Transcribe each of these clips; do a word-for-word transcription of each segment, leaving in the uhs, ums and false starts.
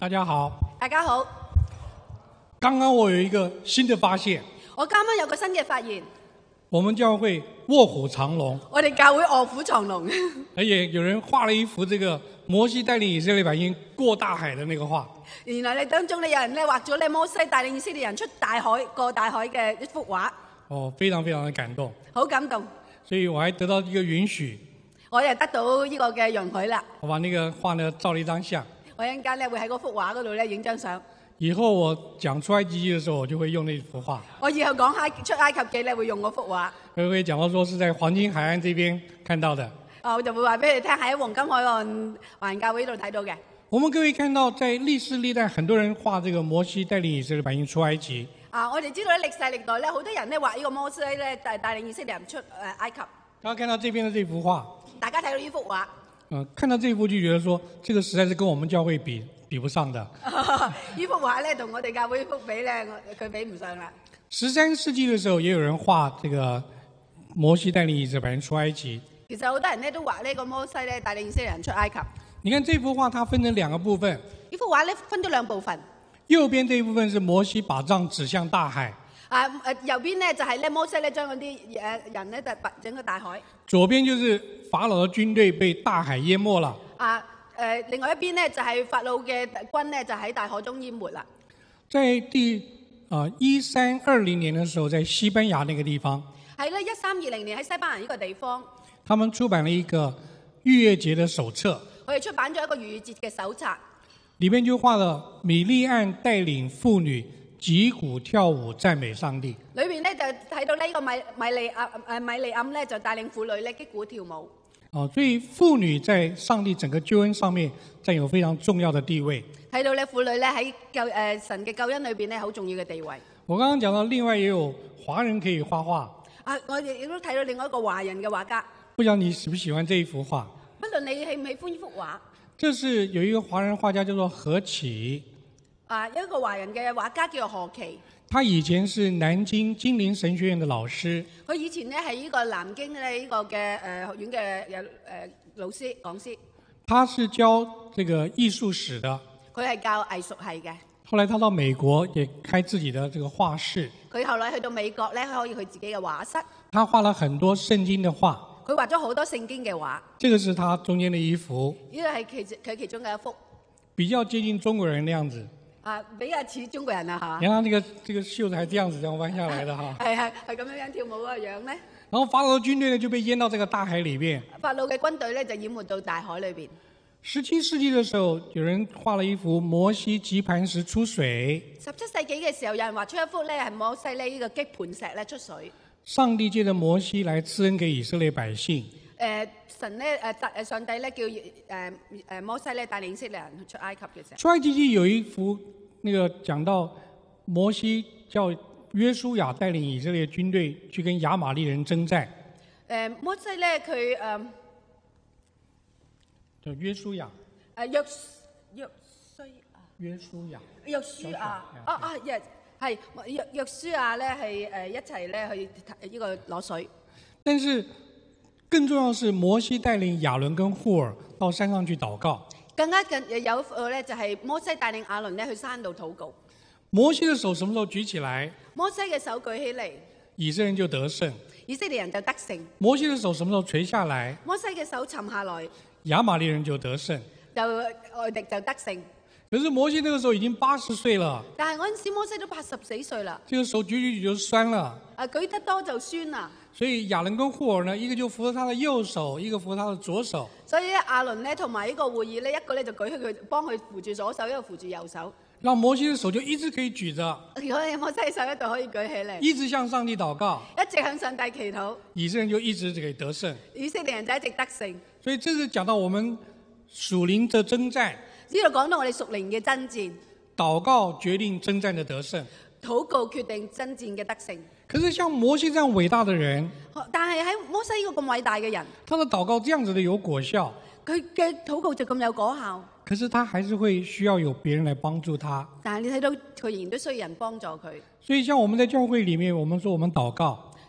大家好， 大家好。 剛剛我有一個新的發現， 我啱啱有個新嘅發現， 我們教會臥虎藏龍， 我哋教會臥虎藏龍， 而且有人畫了一幅這個摩西帶領以色列百姓過大海的那個畫。 原來你當中咧有人咧畫咗咧摩西帶領以色列人出大海過大海嘅一幅畫， 哦，非常非常的感動， 好感動。 所以我還得到一個允許， 我又得到呢個嘅容許啦。 我把那個畫呢照了一張相。 我一陣間咧會喺嗰幅畫嗰度咧影張相。 以後我講出埃及記的時候，我就會用那幅畫。 我以後講埃出埃及記咧會用嗰幅畫。 我會講到說是在黃金海岸這邊看到的。 啊，我就會話俾你聽喺黃金海岸華人教會度睇到嘅。 我們各位看到，在歷世歷代，很多人畫這個摩西帶領以色列百姓出埃及。 啊，我哋知道咧歷世歷代咧，好多人咧畫呢個摩西咧帶帶領以色列人出誒埃及。 大家看到這邊的這幅畫， 大家睇到呢幅畫。 嗯、呃，看到這幅就覺得說，這個實在是跟我們教會比比不上的。 呢幅畫咧，同我哋教會幅比咧，佢比唔上啦。 十三世紀的時候，也有人畫這個摩西帶領以色列百姓出埃及。 其實好多人咧都畫呢個摩西咧帶領以色列人出埃及。 你看這幅畫，它分成兩個部分。 呢幅畫咧分咗兩部分。 右邊這一部分是摩西把杖指向大海。 啊誒，右邊咧就係咧摩西咧將嗰啲誒人咧就拔整個大海。 左邊就是法老的軍隊被大海淹沒了。 啊誒、呃，另外一邊咧就係法老嘅軍咧就喺大海中淹沒啦。 在第啊一三二零年的時候，在西班牙那個地方， 係咧一三二零年喺西班牙呢個地方， 他們出版了一個逾越節的手冊。 佢哋出版咗一個逾越節嘅手冊， 裏面就畫了米利暗帶領婦女擊鼓跳舞讚美上帝。 裏面咧就睇到呢個米米利暗誒米利暗咧就帶領婦女咧擊鼓跳舞。 哦，所以婦女在上帝整個救恩上面佔有非常重要的地位。 睇到咧婦女咧喺救誒、呃、神嘅救恩裏邊咧好重要嘅地位。 我剛剛講到，另外也有華人可以畫畫。 啊，我哋亦都睇到另外一個華人嘅畫家。 不知道你喜不喜歡這一幅畫？ 不論你喜唔喜歡呢幅畫。 這是有一個華人畫家叫做何啟。 啊，有一個華人嘅畫家叫做何啟。 他以前是南京金陵神學院的老師。 佢以前咧係呢個南京咧呢個嘅誒學院嘅誒誒老師講師。他是教這個藝術史的。 佢係教藝術系嘅。 後來他到美國也開自己的這個畫室。 佢後來去到美國咧，佢可以佢自己嘅畫室。 他畫了很多聖經的畫。 佢畫咗好多聖經嘅畫。 這個是他中間的一幅。 呢個係其佢其中嘅一幅。 比較接近中國人的樣子。 啊，比較似中國人啊嚇！ 你看這個這個袖子還這樣子這樣彎下來的哈。 係係係咁樣樣跳舞嘅樣咧。 然後法老的軍隊呢就被淹到這個大海裏面。 法老嘅軍隊咧就淹沒到大海裏邊。 十七世紀的時候，有人畫了一幅摩西擊磐石出水。 十七世紀嘅時候，有人畫出一幅咧係摩西咧呢個擊磐石咧出水。 上帝借着摩西來賜恩給以色列百姓。 誒、呃、神咧誒誒上帝咧叫誒誒、呃、摩西咧帶領以色列人出埃及嘅時候。 出埃及記有一幅，那個講到摩西叫約書亞帶領以色列軍隊去跟亞瑪力人征戰。誒、 呃、摩西咧佢誒叫約書亞。 誒約約書亞。 約書亞。 約書亞。啊啊，約係約約書亞咧係誒一齊咧去呢個攞水。 但是更重要的是，摩西帶領亞倫跟戶爾到山上去禱告。 更加更有個咧就係摩西帶領亞倫咧去山度禱告。 摩西的手什麼時候舉起來？ 摩西嘅手舉起嚟， 以色列人就得勝。 以色列人就得勝。 摩西的手什麼時候垂下來？ 摩西嘅手沉下來， 亞瑪力人就得勝。 就外敵就得勝。 可是摩西那個時候已經八十歲了。 但係嗰陣時摩西都八十四歲啦。 這個手舉舉舉就酸了。 啊，舉得多就酸啦。 所以亞倫跟戶爾呢，一個就扶着他的右手，一個扶他的左手。 所以咧，亞倫咧同埋呢個會議咧，一個咧就舉起佢幫佢扶住左手，一個扶住右手。 讓摩西的手就一直可以舉着。 如果摩西嘅手一度可以舉起嚟， 一直向上帝禱告， 一直向上帝祈禱， 以色列人就一直可以得勝。 以色列人就一直得勝。 所以這是講到我們屬靈的征戰。 呢度講到我哋屬靈嘅爭戰， 禱告決定征戰的得勝， 禱告決定爭戰嘅得勝。 可是像摩西這樣偉大的人， 但係喺摩西呢個咁偉大嘅人， 他的禱告這樣子的有果效， 佢嘅禱告就咁有果效。 可是他還是會需要有別人來幫助他。 但係你睇到佢仍然都需要人幫助佢。 所以像我們在教會裡面，我們說我們禱告，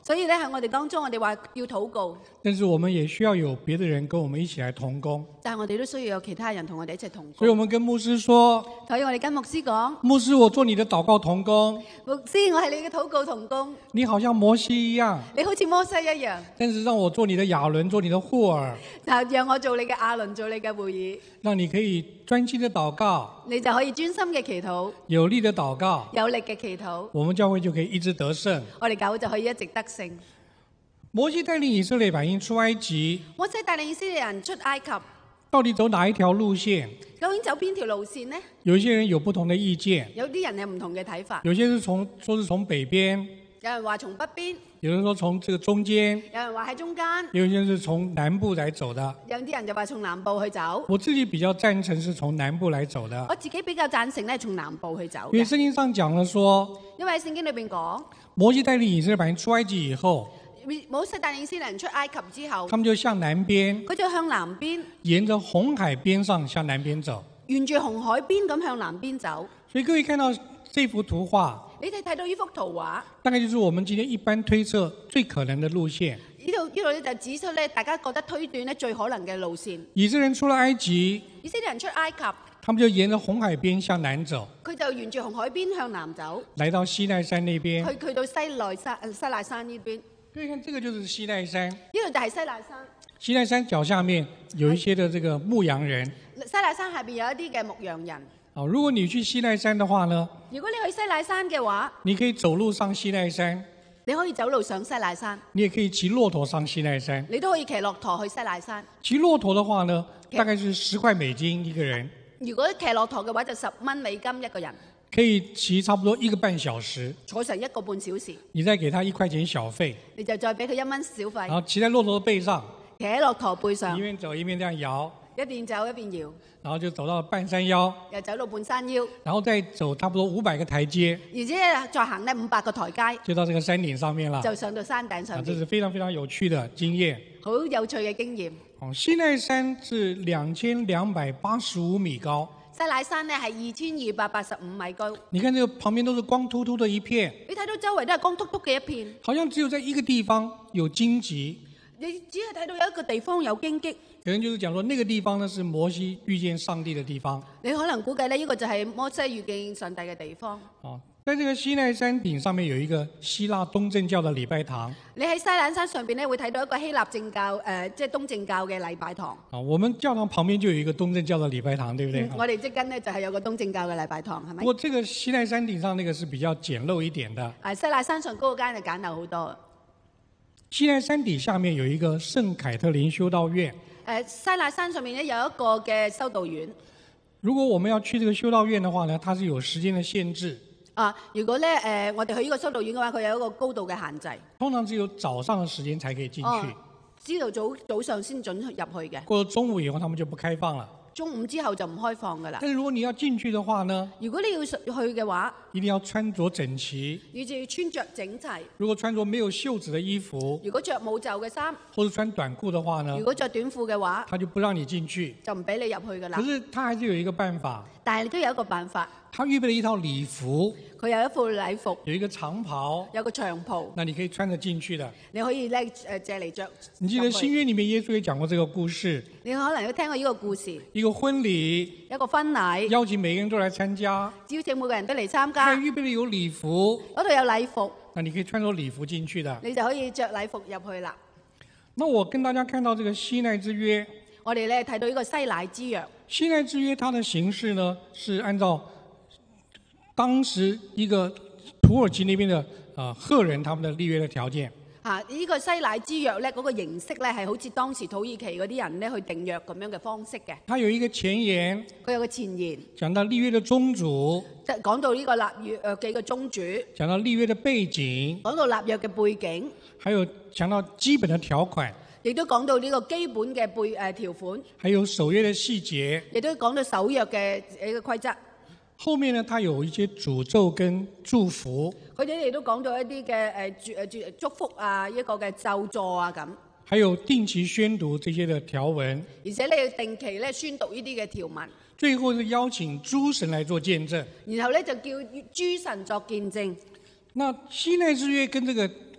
所以咧喺我哋當中，我哋話要禱告， 但是我們也需要有別的人跟我們一起來同工。 但係我哋都需要有其他人同我哋一齊同所以我工。 們跟牧師說， 所以我哋跟牧師講， 牧師，我做你的禱告同工， 牧師，我係你嘅禱告同工， 你好像摩西一樣， 你好似摩西一樣， 但是讓我做你的亞倫，做你的霍爾， 嗱，讓我做你嘅亞倫，做你嘅會議， 讓你可以專心的禱告， 你就可以專心嘅祈禱， 有力的禱告， 有力嘅祈禱， 我們教會就可以一直得勝。 我哋教會就可以一直得勝。 摩西帶領以色列百姓出埃及， 摩西帶領以色列人出埃及， 到底走哪一條路線？ 究竟走邊條路線呢？ 有一些人有不同的意見， 有啲人有唔同嘅睇法， 有些是從說是從北邊， 有人話從北邊， 有人說從這個中間， 有人話喺中間， 有些人是從南部來走的。 有啲人就話從南部去走。 我自己比較贊成是從南部來走的， 我自己比較贊成咧從南部去走因為嘅， 聖經上講了說， 因為喺聖經裏邊講， 摩西帶領以色列百姓出埃及以後， 摩西帶領以色列人出埃及之後， 他們就向南邊， 佢就向南邊， 沿着紅海邊上向南邊走。 沿住紅海邊咁向南邊走。 所以各位看到這幅圖畫， 你哋睇到呢幅圖畫， 大概就是我們今天一般推測最可能的路線。 呢度呢度咧就指出咧，大家覺得推斷咧最可能嘅路線。 以色列人出了埃及， 以色列人出埃及， 他們就沿着紅海邊向南走， 佢就沿住紅海邊向南走， 來到西奈山那邊。 去去到西奈山誒西奈山呢邊。 各位看，這個就是西奈山。 呢度就係西奈山。 西奈山腳下面有一些的這個牧羊人。 西奈山下邊有一啲嘅牧羊人。 哦，如果你去西奈山的話呢， 如果你去西奈山嘅話， 你可以走路上西奈山， 你可以走路上西奈山， 你也可以騎駱駝上西奈山。 你都可以騎駱駝去西奈山。 騎駱駝的話呢，大概是十塊美金一個人， 如果騎駱駝嘅話，就十蚊美金一個人， 可以騎差不多一個半小時。 坐成一個半小時， 你再給他一塊錢小費， 你就再俾佢一蚊小費。 然後騎在駱駝的背上， 騎喺駱駝背上， 一邊走一邊這樣搖， 一邊走一邊搖， 然後就走到半山腰， 又走到半山腰， 然後再走差不多五百個台階， 而且再行呢五百個台階， 就到這個山頂上面了。 就上到山頂啊， 上邊， 這是非常非常有趣的經驗。 好有趣嘅經驗。 哦，西奈山是兩千兩百八十五米高， 西奈山呢係二千二百八十五米高， 你看這個旁邊都是光禿禿的一片， 你睇到周圍都係光禿禿嘅一片， 好像只有在一個地方有荊棘。 你只係睇到有一個地方有荊棘， 有人就是講說，那個地方呢是摩西遇見上帝的地方。 你可能估計呢，呢個就係摩西遇見上帝嘅地方。 哦，在這個西奈山頂上面有一個希臘東正教的禮拜堂。 你喺西蘭山上邊咧會睇到一個希臘正教誒、呃，即係東正教嘅禮拜堂。 啊，我們教堂旁邊就有一個東正教的禮拜堂，對不對？ 嗯、我哋即跟呢就係、是、有個東正教嘅禮拜堂，係咪？ 不過這個西奈山頂上那個是比較簡陋一點的。 誒，西奈山上高個間就簡陋好多。 西奈山底下面有一個聖凱特琳修道院。 誒，西奈山上面咧有一個嘅修道院。 如果我們要去這個修道院的話呢，它是有時間的限制。 啊，如果咧誒、呃、我哋去呢個修道院嘅話，佢有一個高度嘅限制。 通常只有早上的時間才可以進去。 哦，知道早早上先準入去嘅。 過了中午以後，他們就不開放了。 中午之後就唔開放㗎啦。 但是如果你要進去的話呢？ 如果你要去嘅話， 一定要穿着整齊。 你就要穿着整齊。 如果穿着沒有袖子的衣服， 如果着冇袖嘅衫， 或者穿短褲的話呢？ 如果着短褲嘅話， 他就不讓你進去， 就唔俾你入去㗎啦。 可是他還是有一個辦法。 但係你都有一個辦法。 他預備了一套禮服， 佢有一副禮服， 有一個長袍， 有個長袍， 那你可以穿得進去的。 你可以咧誒借嚟着。 你記得新約裡面耶穌也講過這個故事。 你可能都聽過呢個故事。 一個婚禮， 一個婚禮， 邀請每個人都來參加， 邀請每個人都嚟參加。 他預備了有禮服， 嗰度有禮服， 那你可以穿着禮服進去的。 你就可以着禮服入去啦。 那我跟大家看到這個西奈之約， 我哋咧睇到呢個西乃之約。 西奈之約它的形式呢，是按照當時一個土耳其那邊的啊、呃、赫人他們的立約的條件。 啊！呢、這個西乃之約咧，嗰、那個形式咧係好似當時土耳其嗰啲人咧去訂約咁樣嘅方式嘅。 它有一個前言， 佢有個前言， 講到立約的宗主， 即係講到呢個立約誒幾個宗主， 講到立約的背景， 講到立約嘅背景， 還有講到基本的條款， 亦都講到呢個基本嘅背誒、呃、條款， 還有守約的細節， 亦都講到守約嘅一個規則。 後面呢，它有一些詛咒跟祝福。 佢哋亦都講到一啲嘅誒祝誒祝祝福啊，一個嘅咒詛啊咁。 還有定期宣讀這些的條文。 而且咧要定期咧宣讀呢啲嘅條文。 最後是邀請諸神來做見證。 然後咧就叫諸神作見證。 那西奈之約跟這個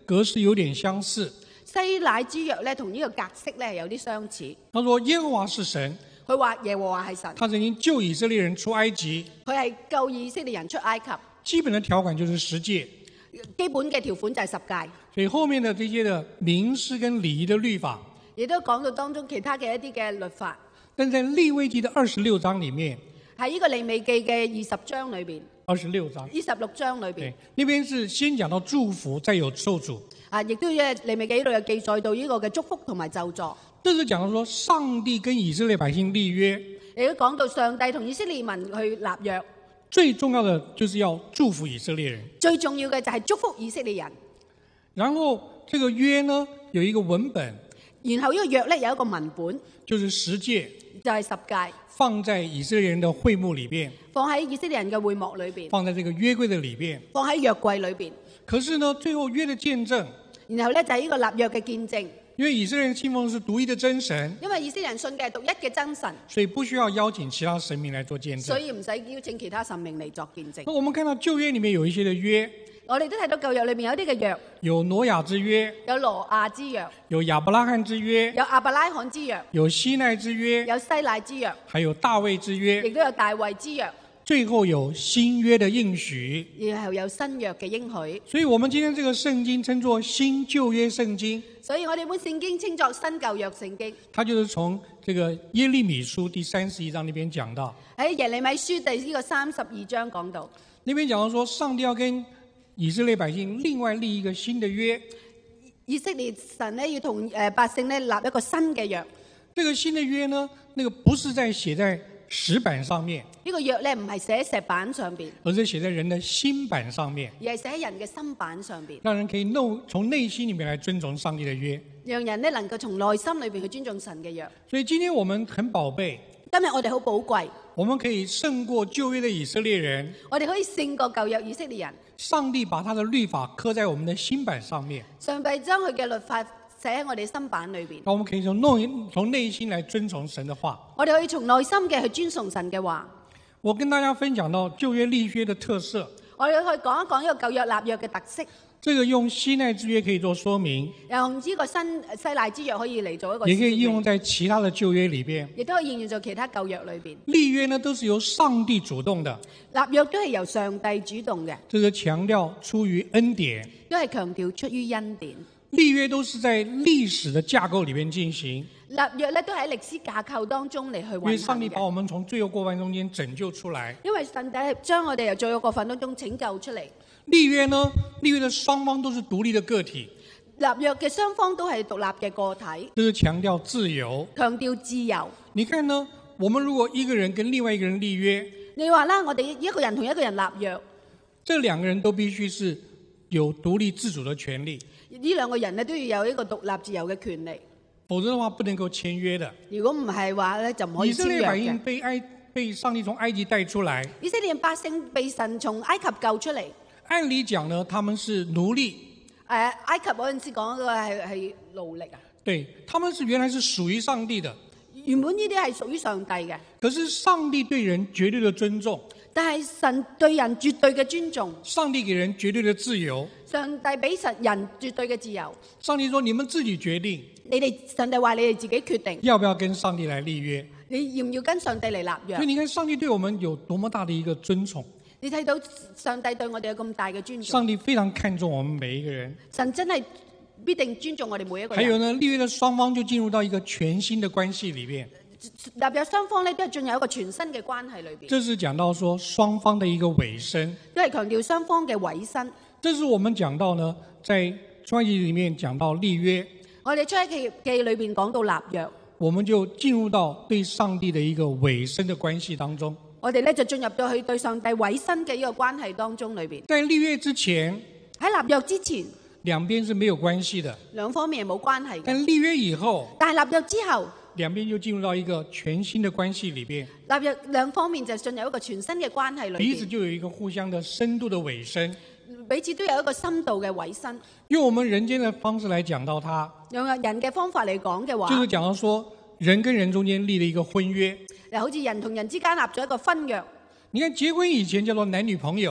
格式有點相似。 西乃之約咧，同呢個格式咧係有啲相似。 他說耶和華是神， 佢話耶和華係神， 他曾經救以色列人出埃及。 佢係救以色列人出埃及。 基本的條款就是十誡， 基本嘅條款就係十誡。 所以後面的這些的民事跟禮儀的律法， 亦都講到當中其他嘅一啲嘅律法。 但在利未記的二十六章裏面， 喺呢個利未記嘅二十章裏邊， 二十六章， 二十六章裏邊對，，那邊是先講到祝福，再有咒詛。 啊，亦都嘅利未記呢度有記載到呢個嘅祝福同埋咒詛。 這是講到說上帝跟以色列百姓立約， 亦都講到上帝同以色列民去立約， 最重要的就是要祝福以色列人。 最重要嘅就係祝福以色列人。 然後這個約呢有一個文本， 然後呢個約咧有一個文本， 就是十誡， 就係十誡， 放在以色列人的會幕裏邊， 放喺以色列人嘅會幕裏邊， 放在這個約櫃的裏邊。 放喺約櫃裏邊。 可是呢，最後約的見證， 然後咧就係呢個立約嘅見證。 因為以色列人信奉的是獨一的真神， 因為以色列人信嘅係獨一嘅真神， 所以不需要邀請其他神明來做見證。 所以唔使邀請其他神明嚟作見證。 那我們看到舊約裏面有一些的約， 我哋都睇到舊約裏面有啲嘅約， 有挪亞之約， 有羅亞之約， 有亞伯拉罕之約， 有亞伯拉罕之約， 有西奈之約， 有西乃之約， 還有大衛之約， 亦都有大衛之約， 最後有新約的應許。 然後有新約嘅應許。 所以我們今天這個聖經稱作新舊約聖經， 所以我哋本聖經稱作新舊約聖經。 它就是從這個耶利米書第三十一章那邊講到， 喺耶利米書第呢個三十二章講到， 那邊講到說上帝要跟以色列百姓另外立一個新的約， 以色列神咧要同誒百姓咧立一個新嘅約。 這個新的約呢，那個不是在寫在石板上面， 呢個約咧唔係寫喺石板上邊， 而是寫在人的心板上面， 而係寫喺人嘅心板上邊， 讓人可以弄從內心裏面來遵從上帝的約。 讓人咧能夠從內心裏邊去尊重神嘅約。 所以今天我們很寶貝， 今日我哋好寶貴， 我們可以勝過舊約的以色列人。 我哋可以勝過舊約以色列人。 上帝把他的律法刻在我們的心板上面， 上帝將佢嘅律法寫喺我哋心板裏邊， 那我們可以從內從內心來遵從神的話。 我哋可以從內心嘅去尊崇神嘅話。 我跟大家分享到舊約立約的特色， 我哋去講一講呢個舊約立約嘅特色。 這個用西奈之約可以做說明， 用呢個新西乃之約可以嚟做一個， 也可以應用在其他的舊約裏邊。 亦都可以應用在其他舊約裏邊。 立約呢都是由上帝主動的， 立約都係由上帝主動嘅， 這是強調出於恩典。 都係強調出於恩典。 立約都是在歷史的架構裏面進行， 立約咧都喺歷史架構當中嚟去運因為上帝行嘅。 把我們從罪惡過犯中間拯救出來。 因為神帝係將我哋由罪惡過犯當中拯救出嚟。 立約呢，立約的雙方都是獨立的個體， 立約嘅雙方都係獨立嘅個體， 這是強調自由。 強調自由。 你看呢，我們如果一個人跟另外一個人立約， 你話啦，我哋一個人同一個人立約， 這兩個人都必須是有獨立自主的權利， 呢兩個人咧都要有一個獨立自由嘅權利， 否則的話不能夠簽約的。 如果唔係話咧就唔可以以色簽約列百姓嘅。 被埃被上帝從埃及帶出來， 以色列百姓被神從埃及救出嚟。 按理講呢，他們是奴隸， 誒、埃及嗰陣時講嗰個係係奴隸啊， 對，他們是原來是屬於上帝的， 原本呢啲係屬於上帝嘅， 可是上帝對人絕對的尊重， 但係神對人絕對嘅尊重， 上帝給人絕對的自由。 上帝俾神人絕對嘅自由。 上帝說：你們自己決定， 你哋上帝話你哋自己決定， 要不要跟上帝來立約。 你要唔要跟上帝嚟立約？ 所以你看，上帝對我們有多麼大的一個尊崇， 你睇到上帝對我哋有咁大嘅尊重， 上帝非常看重我們每一個人。 神真係必定尊重我哋每一個人。 還有呢，立約的雙方就進入到一個全新的關係裏面。 立約雙方咧都係進入一個全新嘅關係裏邊， 這是講到說雙方的一個委身， 都係強調雙方嘅委身。 這是我們講到呢，在出埃及裏面講到立約， 我哋出埃及記裏邊講到立約， 我們就進入到對上帝的一個委身的關係當中。 我哋咧就進入到去對上帝委身嘅呢個關係當中裏邊。 在立約之前， 喺立約之前， 兩邊是沒有關係的， 兩方面係冇關係嘅。 但立約以後， 但係立約之後， 兩邊就進入到一個全新的關係裏邊， 立約兩方面就進入一個全新嘅關係裏邊， 彼此就有一個互相的深度的委身。 彼此都有一個深度嘅委身。 用我們人間的方式來講到它， 用人嘅方法嚟講嘅話， 就是講到說人跟人中間立了一個婚約。 嗱，好似人同人之間立咗一個婚約。 你看結婚以前叫做男女朋友，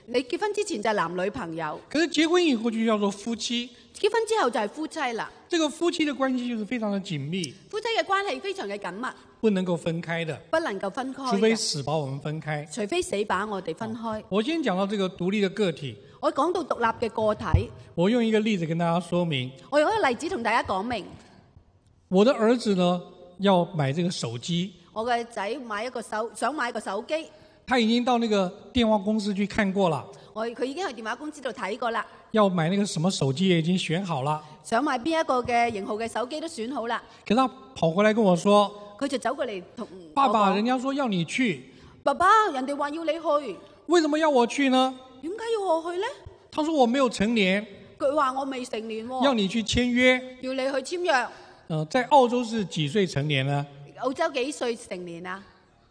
你結婚之前就係男女朋友， 可是結婚以後就叫做夫妻。 結婚之後就係夫妻啦。 這個夫妻的關係就是非常的緊密， 夫妻嘅關係非常嘅緊密， 不能夠分開的， 不能夠分開嘅， 除非死把我們分開。 除非死把我哋分開。 我先講到這個獨立的個體， 我講到獨立嘅個體， 我用一個例子跟大家說明。 我用一個例子同大家講明。 我的兒子呢要買這個手機， 我嘅仔買一個手想買一個手機， 他已經到那個電話公司去看過了。 我佢已經去電話公司度睇過啦。 要買那個什麼手機也已經選好了， 想買邊一個嘅型號嘅手機都選好啦。 可是他跑過來跟我說， 佢就走過嚟同爸爸，人家說要你去。 爸爸，人哋話要你去， 為什麼要我去呢？ 點解要我去呢？ 他說我沒有成年， 佢話我未成年喎， 要你去簽約。 要你去簽約。 呃，在澳洲是幾歲成年呢？ 澳洲幾歲成年啊？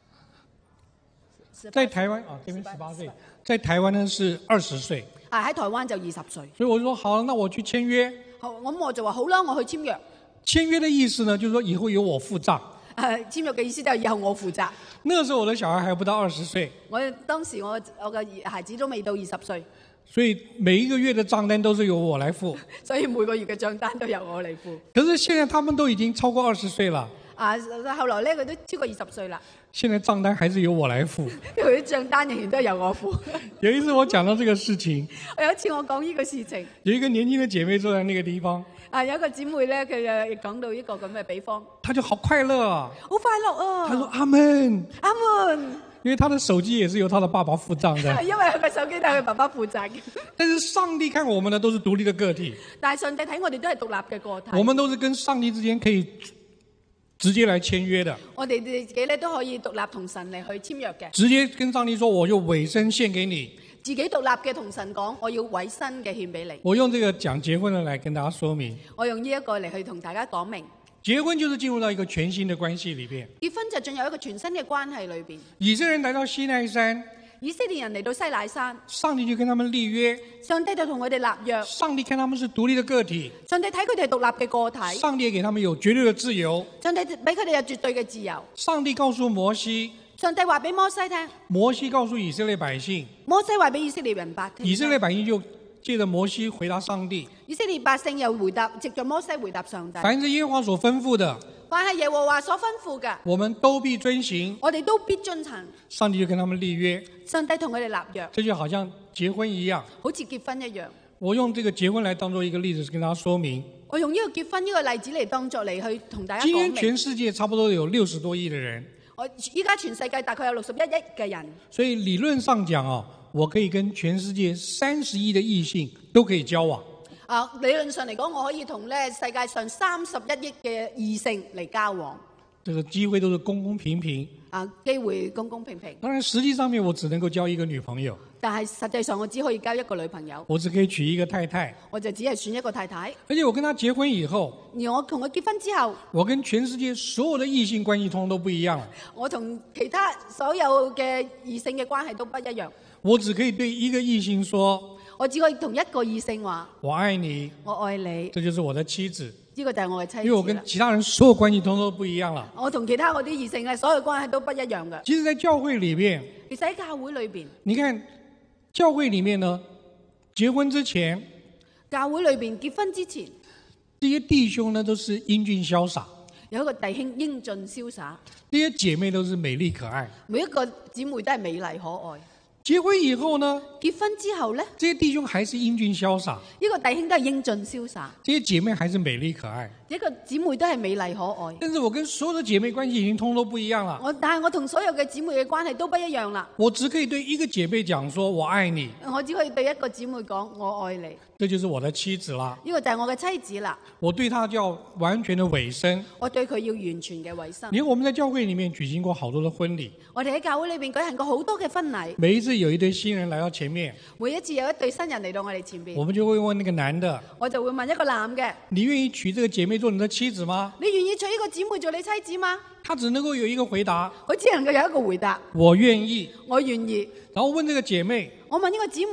在台灣啊，這邊十八歲，在台灣呢是二十歲。 啊，喺台灣就二十歲。 所以我就說好，那我去簽約。 好，咁我就話好啦，我去簽約。 簽約的意思呢，就是說以後由我付賬。 誒，簽約嘅意思就係以後我負責。 那個時候我的小孩還不到二十歲。 我當時我我嘅孩子都未到二十歲。 所以每一個月的賬單都是由我來付。 所以每個月嘅賬單都由我嚟付。 可是現在他們都已經超過二十歲了。 啊，後來咧佢都超過二十歲啦。 現在賬單還是由我來付。 佢啲賬單仍然都係由我付。 有一次我講到這個事情， 有一次我講呢個事情， 有一個年輕的姐妹坐在那個地方。 啊，有一個姊妹咧，佢誒講到呢個咁嘅比方， 她就好快樂啊， 好快樂啊！ 她說阿門， 阿門， 因為她的手機也是由她的爸爸付賬的。 因為佢個手機都係佢爸爸負責嘅。 但是上帝看我們呢，都是獨立的個體。 但係上帝睇我哋都係獨立嘅個體。 我們都是跟上帝之間可以直接來簽約的。 我哋自己咧都可以獨立同神嚟去簽約嘅。 直接跟上帝說，我就委身獻給你。 自己獨立嘅同神講，我要委身嘅獻俾你。 我用這個講結婚的來跟大家說明。 我用呢一個嚟去同大家講明。 結婚就是進入到一個全新的關係裏邊。 結婚就進入一個全新嘅關係裏邊。 以色列人來到西奈山， 以色列人嚟到西乃山， 上帝就跟他們立約。 上帝就同佢哋立約。 上帝看他們是獨立的個體。 上帝睇佢哋係獨立嘅個體。 上帝也給他們有絕對的自由。 上帝俾佢哋有絕對嘅自由。 上帝告訴摩西。 上帝話俾摩西聽。 摩西告訴以色列百姓。 摩西話俾以色列人聽。 以色列百姓就借着摩西回答上帝。 以色列百姓又回答，藉着摩西回答上帝。 凡是耶和華所吩咐的， 凡係耶和華所吩咐嘅， 我們都必遵行。 我哋都必遵行。 上帝就跟他們立約。 上帝同佢哋立約。 這就好像結婚一樣。 好似結婚一樣。我用這個結婚來當作一個例子，跟大家說明。 我用呢個結婚呢個例子嚟當作嚟去同大家講明。 今天全世界差不多有六十多億的人。 我依家全世界大概有六十一億嘅人。 所以理論上講啊，我可以跟全世界三十億的異性都可以交往。 啊，理論上嚟講，我可以同咧世界上三十一億嘅異性嚟交往。 這個機會都是公公平平。 啊，機會公公平平。 當然，實際上面我只能夠交一個女朋友。 但係實際上我只可以交一個女朋友。 我只可以娶一個太太。 我就只係選一個太太。 而且我跟她結婚以後， 而我同佢結婚之後， 我跟全世界所有的異性關係通通都不一樣。 我同其他所有嘅異性嘅關係都不一樣。 我只可以對一個異性說， 我只可以同一個異性話， 我愛你， 我愛你， 這就是我的妻子。 呢個就係我嘅妻子。 因為我跟其他人所有關係通通都不一樣了。 我同其他嗰啲異性嘅所有關係都不一樣嘅。 其實，在教會裏邊， 其實喺教會裏邊， 你看教會裏面呢，結婚之前， 教會裏邊結婚之前， 這些弟兄呢都是英俊瀟灑， 有一個弟兄英俊瀟灑， 這些姐妹都是美麗可愛， 每一個姊妹都係美麗可愛。 結婚以後呢？ 結婚之後呢？ 這些弟兄還是英俊瀟灑， 呢個弟兄都係英俊瀟灑， 這些姐妹還是美麗可愛， 一個姊妹都係美麗可愛。 但是我跟所有的姐妹關係已經通通都不一樣了。 我但係我同所有嘅姊妹嘅關係都不一樣啦。 我只可以對一個姐妹講說我愛你， 我只可以對一個姊妹講我愛你， 這就是我的妻子啦。 呢個就係我嘅妻子啦。 我對她就要完全的委身， 我對佢要完全嘅委身。 因為我們在教會裏面舉行過好多的婚禮， 我哋喺教會裏邊舉行過好多嘅婚禮。 每一次有一對新人來到前面， 每一次有一對新人嚟到我哋前邊， 我們就會問那個男的， 我就會問一個男嘅， 你願意娶這個姐妹做你的妻子嗎？ 你願意娶呢個姊妹做你妻子嗎？ 他只能夠有一個回答， 佢只能夠有一個回答， 我願意。 我願意。 然後問這個姐妹， 我問呢個姊妹，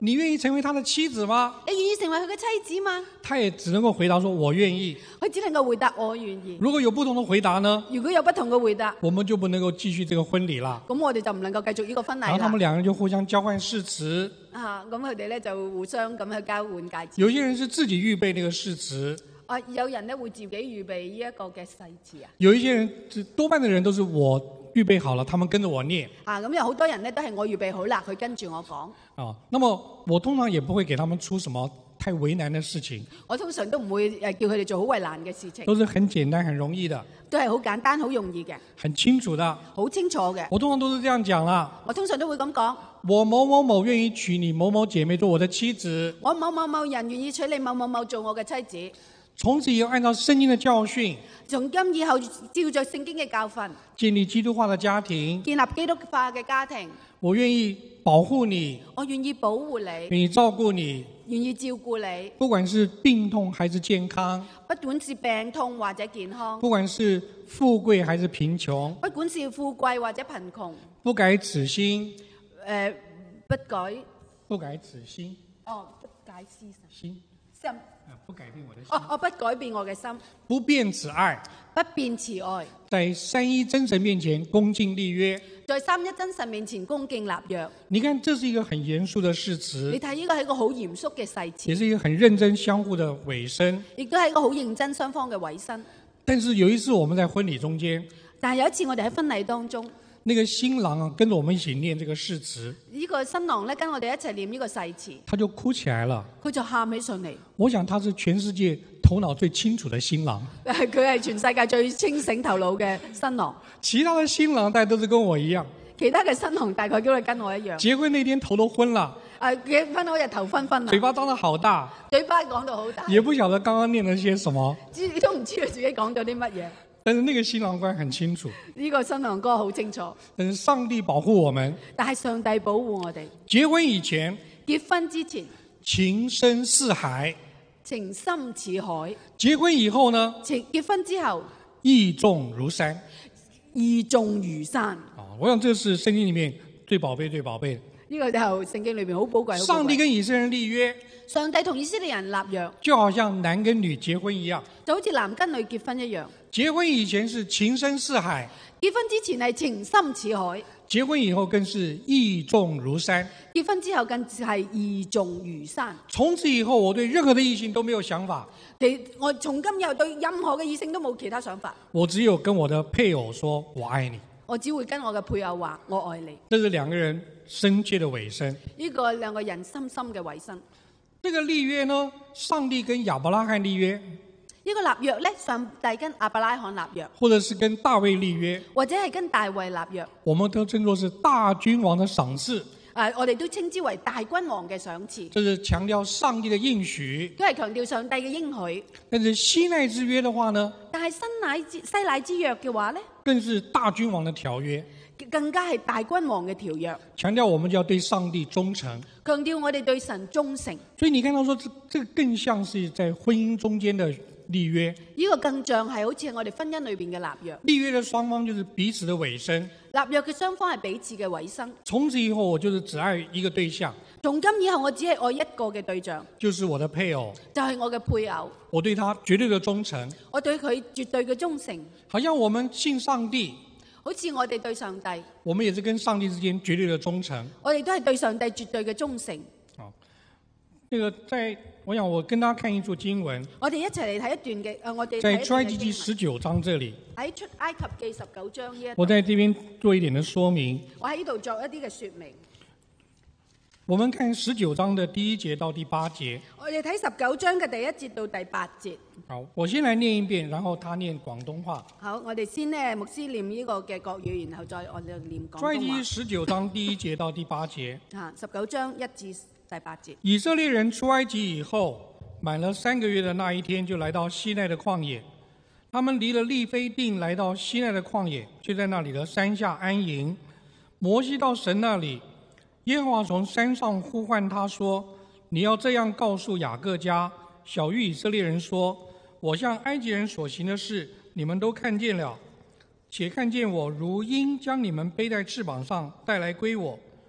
你願意成為他的妻子嗎？ 你願意成為佢嘅妻子嗎？ 他也只能夠回答說我願意。 佢只能夠回答我願意。 如果有不同的回答呢？ 如果有不同嘅回答， 我們就不能夠繼續這個婚禮啦。 咁我哋就唔能夠繼續呢個婚禮啦。 然後他們兩人就互相交換誓詞。 啊，咁佢哋咧就互相咁去交換戒指。 有些人是自己預備那個誓詞。 啊，有人咧會自己預備呢一個嘅誓詞啊。 有一些人，多半的人都是我預備好了，他們跟着我念。 啊，咁有好多人咧都係我預備好啦，佢跟住我講。 啊，那麼我通常也不會給他們出什麼太為難的事情。 我通常都唔會誒叫佢哋做好為難嘅事情。 都是很簡單、很容易的。 都係好簡單、好容易嘅。 很清楚的。 好清楚嘅。 我通常都是這樣講啦。 我通常都會咁講。 我某某某願意娶你某某姐妹做我的妻子。 我某某某人願意娶你某某某做我嘅妻子。 從此以後按照聖經的教訓， 從今以後照着聖經嘅教訓， 建立基督化的家庭， 建立基督化嘅家庭。 我願意保護你， 我願意保護你， 願意照顧你， 願意照顧你， 不管是病痛還是健康， 不管是病痛或者健康， 不管是富貴還是貧窮， 不管是富貴或者貧窮， 不改此心， 誒、呃，不改， 不改此心， 哦，不改思心。 心， 不改變我的心。 哦，我不改變我嘅心， 不變此愛， 不變慈愛， 在三一真神面前恭敬立約， 在三一真神面前恭敬立約。 你看，這是一個很嚴肅的誓詞。 你睇呢個係一個好嚴肅嘅誓詞， 也是一個很認真相互的委身， 亦都係一個好認真雙方嘅委身。 但是有一次我們在婚禮中間， 但係有一次我哋喺婚禮當中。 那個新郎啊，跟着我們一起念這個誓詞。 呢個新郎咧，跟我哋一齊念呢個誓詞， 他就哭起來了。 佢就喊起上嚟。 我想他是全世界頭腦最清楚的新郎。 佢係全世界最清醒頭腦嘅新郎。 其他的新郎大家都是跟我一樣。 其他嘅新郎大概都係跟我一樣。 結婚那天頭都昏了。 誒，結婚嗰日頭昏昏啦。 嘴巴張得好大。 嘴巴講到好大。 也不曉得剛剛念了些什麼。 知都唔知道自己講咗啲乜嘢。 但是那個新郎官很清楚， 呢個新郎哥好清楚。 但是上帝保護我們， 但係上帝保護我哋。 結婚以前， 結婚之前情深似海， 情深似海。 結婚以後呢？ 情結婚之後， 義重如山， 義重如山。 啊，我想這是聖經裡面最寶貝、最寶貝的。 呢個就聖經裏邊好寶貴。 上帝跟以色列人立約， 上帝同以色列人立約， 就好像男跟女結婚一樣， 就好似男跟女結婚一樣。 結婚以前是情深似海， 結婚之前係情深似海， 結婚以後更是義重如山。 結婚之後更係義重如山。 從此以後，我對任何的異性都沒有想法。 我從今以後對任何嘅異性都冇其他想法。 我只有跟我的配偶說我愛你。 我只會跟我嘅配偶話我愛你。 這是兩個人深切的委身。 呢個兩個人深深嘅委身。 這個立約呢，上帝跟亞伯拉罕立約。 呢個立約咧，上帝跟亞伯拉罕立約， 或者是跟大衛立約， 或者係跟大衛立約。 我們都稱作是大君王的賞賜。 誒，我哋都稱之為大君王嘅賞賜。 這是強調上帝的應許， 都係強調上帝嘅應許。 但是西奈之約的話呢？ 但係西乃之西乃之約嘅話咧， 更是大君王的條約， 更加係大君王嘅條約。 強調我們就要對上帝忠誠， 強調我哋對神忠誠。所以你看到說，這這個更像是在婚姻中間的立約。 呢個更像係好似係我哋婚姻裏邊嘅立約。 立約的雙方就是彼此的委身。 立約嘅雙方係彼此嘅委身。 從此以後，我就是只愛一個對象。 從今以後，我只係愛一個嘅對象， 就是我的配偶， 就係我嘅配偶。 我對他絕對的忠誠， 我對佢絕對嘅忠誠。 好像我們信上帝， 好似我哋對上帝， 我們也是跟上帝之間絕對的忠誠。 我哋都係對上帝絕對嘅忠誠。 好，這個在我想我跟大家看一處經文， 我哋一齊嚟睇一段嘅，誒，我哋在出埃及記十九章這裡， 喺出埃及記十九章呢一， 我在這邊做一點的說明。 我喺呢度作一啲嘅說明。 我們看十九章的第一節到第八節。 我哋睇十九章嘅第一節到第八節。 好，我先來念一遍，然後他念廣東話。 好，我哋先呢牧師念呢個嘅國語，然後再我哋念廣東話。 出埃及記十九章第一節到第八節。 啊，十九章一至第八節。 以色列人出埃及以後，滿了三個月的那一天，就來到西奈的曠野。他們離了利非定，來到西奈的曠野，就在那裡的山下安營。摩西到神那裡，耶和華從山上呼喚他說：你要這樣告訴雅各家，曉諭以色列人說：我向埃及人所行的事，你們都看見了，且看見我如鷹將你們背在翅膀上帶來歸我。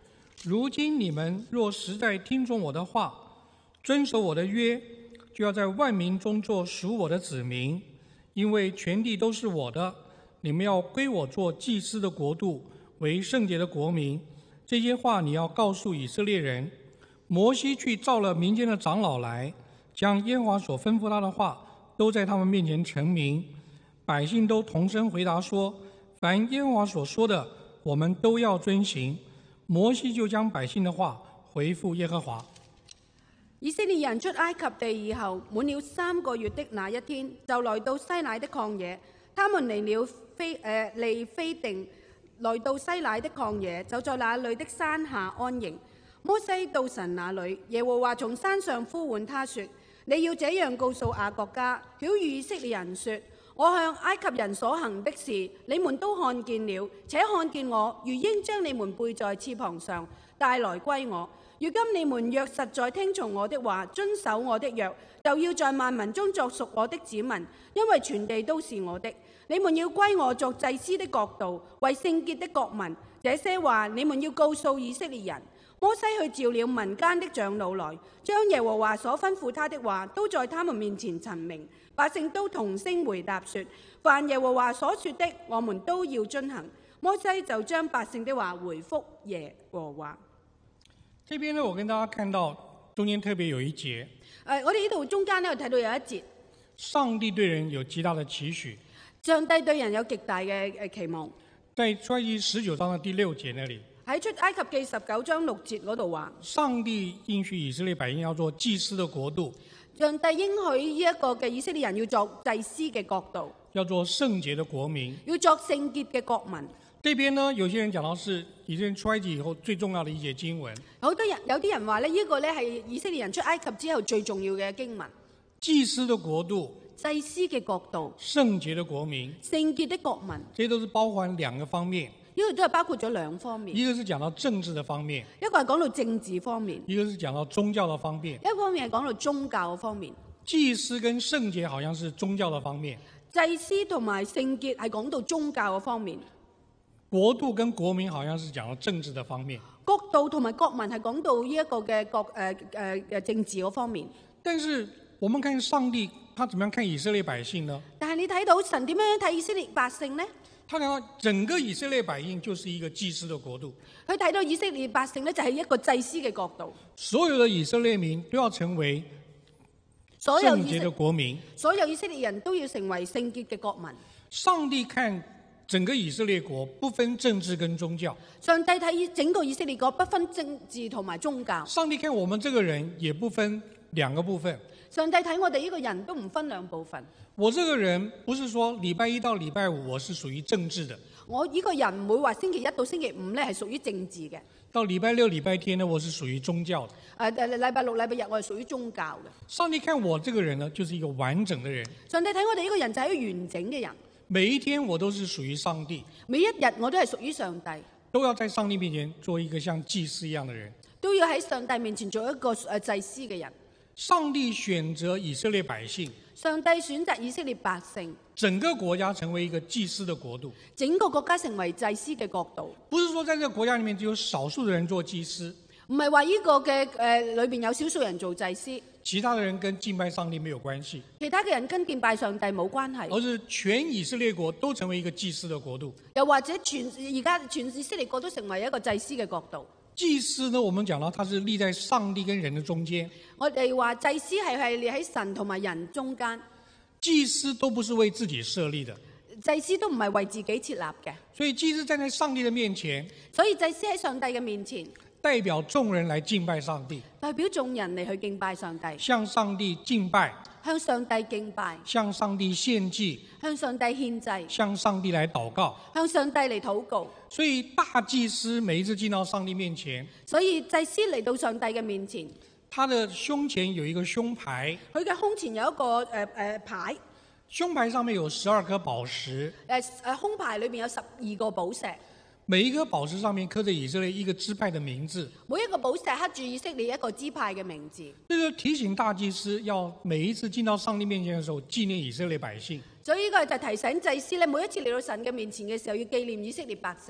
如今你们若实在聽從我的話，遵守我的約，就要在萬民中做屬我的子民，因為全地都是我的，你們要歸我做祭司的國度，為聖潔的國民。這些話你要告訴以色列人。摩西去召了民間的長老來，將耶和華所吩咐他的話都在他們面前陳明。百姓都同聲回答說：凡耶和華所說的，我們都要遵行。摩西就將百姓的話回復耶和華。 以色列人出埃及地以後，滿了三個月的那一天，就來到西乃的曠野。他們離了非誒、呃、利非定，來到西乃的曠野，就在那裏的山下安營。摩西到神那裏，耶和華從山上呼喚他說：你要這樣告訴雅各家，曉諭以色列人說：我向埃及人所行的事，你們都看見了，且看見我如鷹將你們背在翅膀上帶來歸我。如今你們若實在聽從我的話，遵守我的約，就要在萬民中作屬我的子民，因為全地都是我的。你們要歸我作祭司的國度，為聖潔的國民。這些話你們要告訴以色列人。摩西去召了民間的長老來，將耶和華所吩咐他的話都在他們面前陳明。百姓都同聲回答說：凡耶和華所說的，我們都要遵行。摩西就將百姓的話回復耶和華。 這邊呢，我跟大家看到中間特別有一節。 誒，我哋呢度中間呢，睇到有一節， 上帝對人有極大的期許。 上帝對人有極大嘅誒期望。 在出埃及十九章的第六節那裡。 喺出埃及記十九章六節嗰度話， 上帝應許以色列百姓要做祭司的國度。 上帝應許呢一個嘅以色列人要作祭司嘅國度， 要做聖潔的國民， 要作聖潔嘅國民。 這邊呢，有些人講到是以色列人出埃及以後最重要的一節經文。 好多人有啲人話咧，呢個咧係以色列人出埃及之後最重要嘅經文。 祭司的國度， 祭司嘅國度， 聖潔的國民， 聖潔的國民， 這些都是包含兩個方面。 呢個都係包括咗兩方面， 一個是講到政治的方面， 一個係講到政治方面， 一個是講到宗教的方面。 一方面係講到宗教嘅方面。 祭司跟聖潔好像是宗教的方面， 祭司同埋聖潔係講到宗教嘅方面。 國度跟國民好像是講到政治的方面， 國度同埋國民係講到呢一個嘅國誒誒誒政治嗰方面。 但是我們看上帝，他怎麼樣看以色列百姓呢？ 但係你睇到神點樣睇以色列百姓呢？ 他講到整個以色列百姓就是一個祭司的國度。 佢睇到以色列百姓呢，就係一個祭司嘅國度。 所有的以色列民都要成為所有聖潔的國民， 所有以色列人都要成為聖潔嘅國民。 上帝看整個以色列國不分政治跟宗教。 上帝睇整個以色列國不分政治同埋宗教。 上帝看我們這個人也不分兩個部分。 上帝睇我哋呢個人都唔分兩部分。 我這個人不是說禮拜一到禮拜五我是屬於政治的。 我呢個人唔會話星期一到星期五咧係屬於政治嘅。 到禮拜六、禮拜天呢，我是屬於宗教的。 誒誒，禮拜六、禮拜日我係屬於宗教嘅。 上帝看我這個人呢，就是一個完整的人。 上帝睇我哋呢個人就係一個完整嘅人。 每一天我都是屬於上帝。 每一日我都係屬於上帝。 都要在上帝面前做一個像祭司一樣的人。 都要喺上帝面前做一個誒祭司嘅人。 上帝選擇以色列百姓。 上帝選擇以色列百姓， 整個國家成為一個祭司的國度。 整個國家成為祭司嘅國度。 不是說在這個國家裏面只有少數的人做祭司。 唔係話呢個嘅誒裏邊有少數人做祭司， 其他的人跟敬拜上帝沒有關係。 其他嘅人跟敬拜上帝冇關係。 而是全以色列國都成為一個祭司的國度。 又或者全而家全以色列國都成為一個祭司嘅國度。 祭司呢，我們講到他是立在上帝跟人的中間。 我哋話祭司係係立喺神同埋人中間。 祭司都不是為自己設立的。 祭司都唔係為自己設立嘅。 所以祭司站在上帝的面前。 所以祭司喺上帝嘅面前， 代表眾人來敬拜上帝。 代表眾人嚟去敬拜上帝。 向上帝敬拜。 向上帝敬拜。 向上帝獻祭。 向上帝獻祭。 向上帝來禱告。 向上帝嚟禱告。 所以大祭司每一次進到上帝面前， 所以祭司嚟到上帝嘅面前， 他的胸前有一個胸牌， 佢嘅胸前有一個誒誒、呃、牌， 胸牌上面有十二顆寶石， 誒誒胸牌裏邊有十二個寶石， 每一個寶石上面刻着以色列一個支派的名字， 每一個寶石刻住以色列一個支派嘅名字， 這就提醒大祭司要每一次進到上帝面前嘅時候紀念以色列百姓。 所以呢個就提醒祭司咧，每一次嚟到神嘅面前嘅時候，要紀念以色列百姓。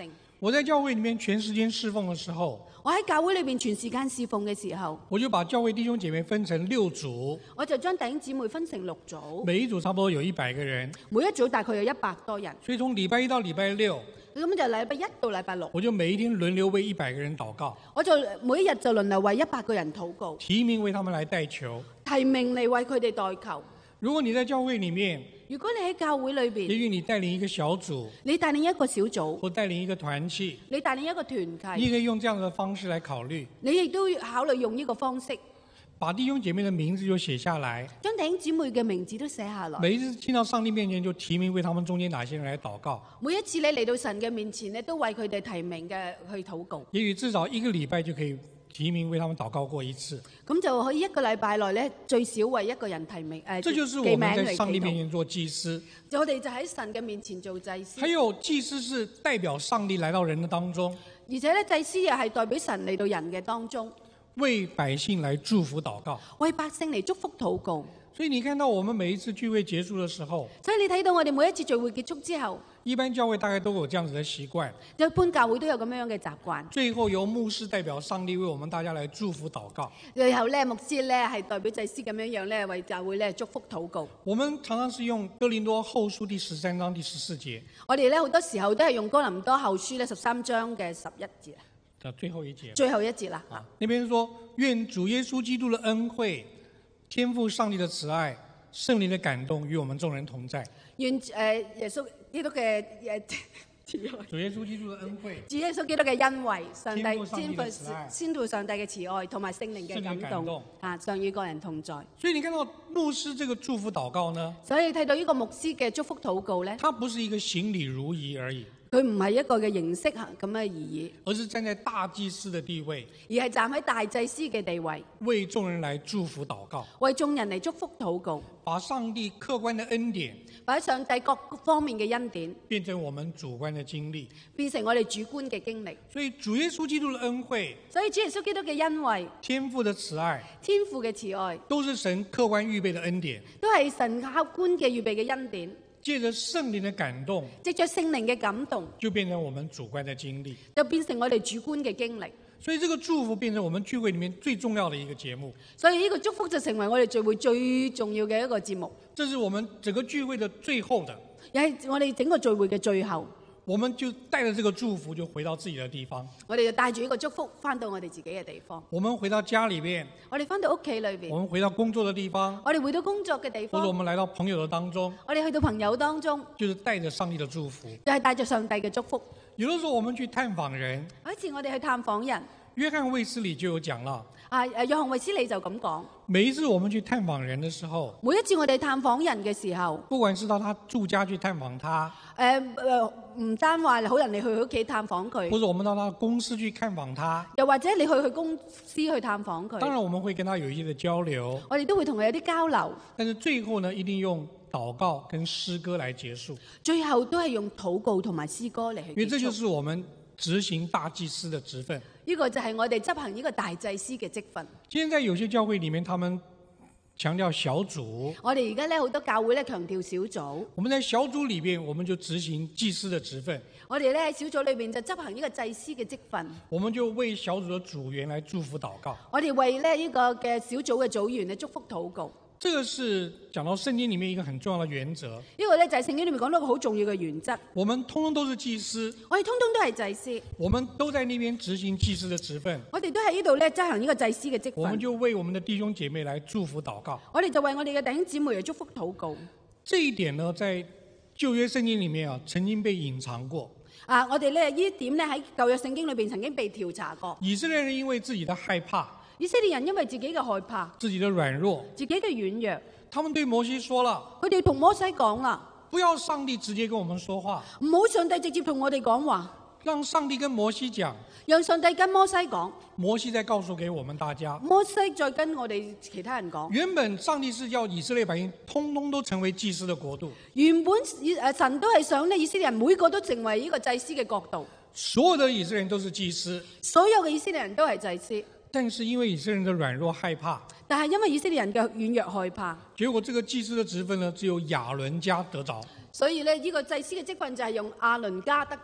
我在教會裡面全時間侍奉的時候， 我喺教會裏邊全時間侍奉嘅時候， 我就把教會弟兄姐妹分成六組， 我就將弟兄姊妹分成六組， 每一組差不多有一百個人， 每一組大概有一百多人。 所以從禮拜一到禮拜六， 咁就禮拜一到禮拜六， 我就每一天輪流為一百個人禱告， 我就每一日就輪流為一百個人禱告， 提名為他們來代求， 提名嚟為佢哋代求。 如果你在教會裡面， 如果你喺教會裏也邊， 許你帶領一個小組， 你帶領一個小組， 或帶領一個團契， 你帶領一個團契， 你也可以用這樣的方式來考慮， 你亦都要考慮用呢個方式， 把弟兄姐妹的名字就寫下來， 將弟兄姊妹嘅名字都寫下來。 每一次進到上帝面前就提名為他們中間哪些人來禱告， 每一次你嚟到神嘅面前咧，都為佢哋提名嘅去禱告。 也許至少一個禮拜就可以提名為他們禱告過一次。 咁就可以一個禮拜內咧，最少為一個人提名誒、呃、 這就是我們在上帝面前做祭司。 我哋就喺神嘅面前做祭司。 還有祭司是代表上帝來到人的當中， 而且咧，祭司又係代表神嚟到人嘅當中， 為百姓來祝福禱告。 為百姓嚟祝福禱告。 所以你看到我們每一次聚會結束的時候， 所以你睇到我哋每一次聚會結束之後， 一般教會大概都有這樣子的習慣， 一般教會都有咁樣嘅習慣。 最後由牧師代表上帝為我們大家來祝福禱告。 最後咧，牧師咧係代表祭司咁樣樣咧，為教會咧祝福禱告。 我們常常是用哥林多後書第十三章第十四節。 我哋咧好多時候都係用哥林多後書咧十三章嘅十一節啊， 的最後一節。 最後一節啦。 啊，那邊說願主耶穌基督的恩惠、天父上帝的慈愛、聖靈的感動與我們眾人同在。 願誒、呃、耶穌基督嘅誒主耶穌基督的恩惠， 主耶穌基督嘅恩惠，上帝天父上帝天父的慈愛先父上帝嘅慈愛，同埋聖靈嘅感動， 聖靈感動啊，常與個人同在。 所以你看到牧師這個祝福禱告呢， 所以睇到呢個牧師嘅祝福禱告咧， 它不是一個行禮如儀而已， 佢唔係一個嘅形式嚇咁嘅而已， 而是站在大祭司的地位， 而係站喺大祭司嘅地位， 為眾人來祝福禱告， 為眾人嚟祝福禱告， 把上帝客觀的恩典或者上帝各方面嘅恩典， 變成我們主觀的經歷。 變成我哋主觀嘅經歷。 所以主耶穌基督的恩惠、 所以主耶穌基督嘅恩惠、 天父的慈愛， 天父嘅慈愛， 都是神客觀預備的恩典， 都係神客觀嘅預備嘅恩典。 借着聖靈的感動， 藉着聖靈嘅感動， 就變成我們主觀的經歷， 就變成我哋主觀嘅經歷。 所以這個祝福變成我們聚會裡面最重要的一個節目。 所以呢個祝福就成為我哋聚會最重要嘅一個節目。 這是我們整個聚會的最後的， 又係我哋整個聚會嘅最後， 我們就帶着這個祝福就回到自己的地方。 我哋就帶住呢個祝福翻到我哋自己嘅地方。 我們回到家裡面， 我哋翻到屋企裏我邊， 們回到工作的地方， 我哋回到工作嘅地或者我方， 們來到朋友的當中， 我哋去到朋友當中， 就是帶着上帝的祝福。 就係帶着上帝嘅祝福。 有的時候我們去探訪人， 有一次我哋去探訪人， 約翰衛斯理就有講了， 啊誒，約翰衛斯理就咁講。 每一次我們去探訪人的時候， 每一次我哋探訪人嘅時候， 不管是到他住家去探訪他， 誒誒唔單話好人哋去佢屋企探訪佢， 或者我們到他公司去看訪他， 又或者你去佢公司去探訪佢， 當然我們會跟他有一些的交流， 我哋都會同佢有啲交流， 但是最後呢，一定用禱告跟詩歌來結束， 最後都係用禱告同埋詩歌嚟去因為這就結束。 是我們執行大祭司的職分。 呢個就係我哋執行呢個大祭司嘅職分。 現在有些教會裡面，他們強調小組， 我哋而家咧好多教會咧強調小組， 我們在小組裡邊，我們就執行祭司的職分， 我哋咧喺小組裏邊就執行呢個祭司嘅職分。 我們就為小組的組員來祝福禱告。 我哋為咧呢個嘅小組嘅組員咧祝福禱告。 這個是講到聖經裡面一個很重要的原則。 呢個咧就係聖經裏面講到一個好重要嘅原則。 我們通通都是祭司， 我哋通通都係祭司， 我們都在那邊執行祭司的職分， 我哋都喺呢度咧執行呢個祭司嘅職分。 我們就為我們的弟兄姐妹來祝福禱告。 我哋就為我哋嘅弟兄姊妹嚟祝福禱告。 這一點呢，在舊約聖經裡面啊，曾經被隱藏過。 啊，我哋咧呢一點咧喺舊約聖經裏邊曾經被調查過。 以色列人因為自己的害怕、 以色列人因為自己嘅害怕、 自己的軟弱， 自己嘅軟弱， 他們對摩西說了， 佢哋同摩西講啦， 不要上帝直接跟我們說話， 唔好上帝直接同我哋講話， 讓上帝跟摩西講， 讓上帝跟摩西講， 摩西再告訴給我們大家。 摩西再跟我哋其他人講。 原本上帝是要以色列百姓通通都成為祭司的國度， 原本誒神都係想呢以色列人每個都成為呢個祭司嘅國度， 所有的以色列人都是祭司， 所有嘅以色列人都係祭司。 但是因為以色列人的軟弱害怕， 但係因為以色列人嘅軟弱害怕， 結果這個祭司的職分呢，只有亞倫家得着。 所以咧呢個祭司嘅職分就係用亞倫家得到。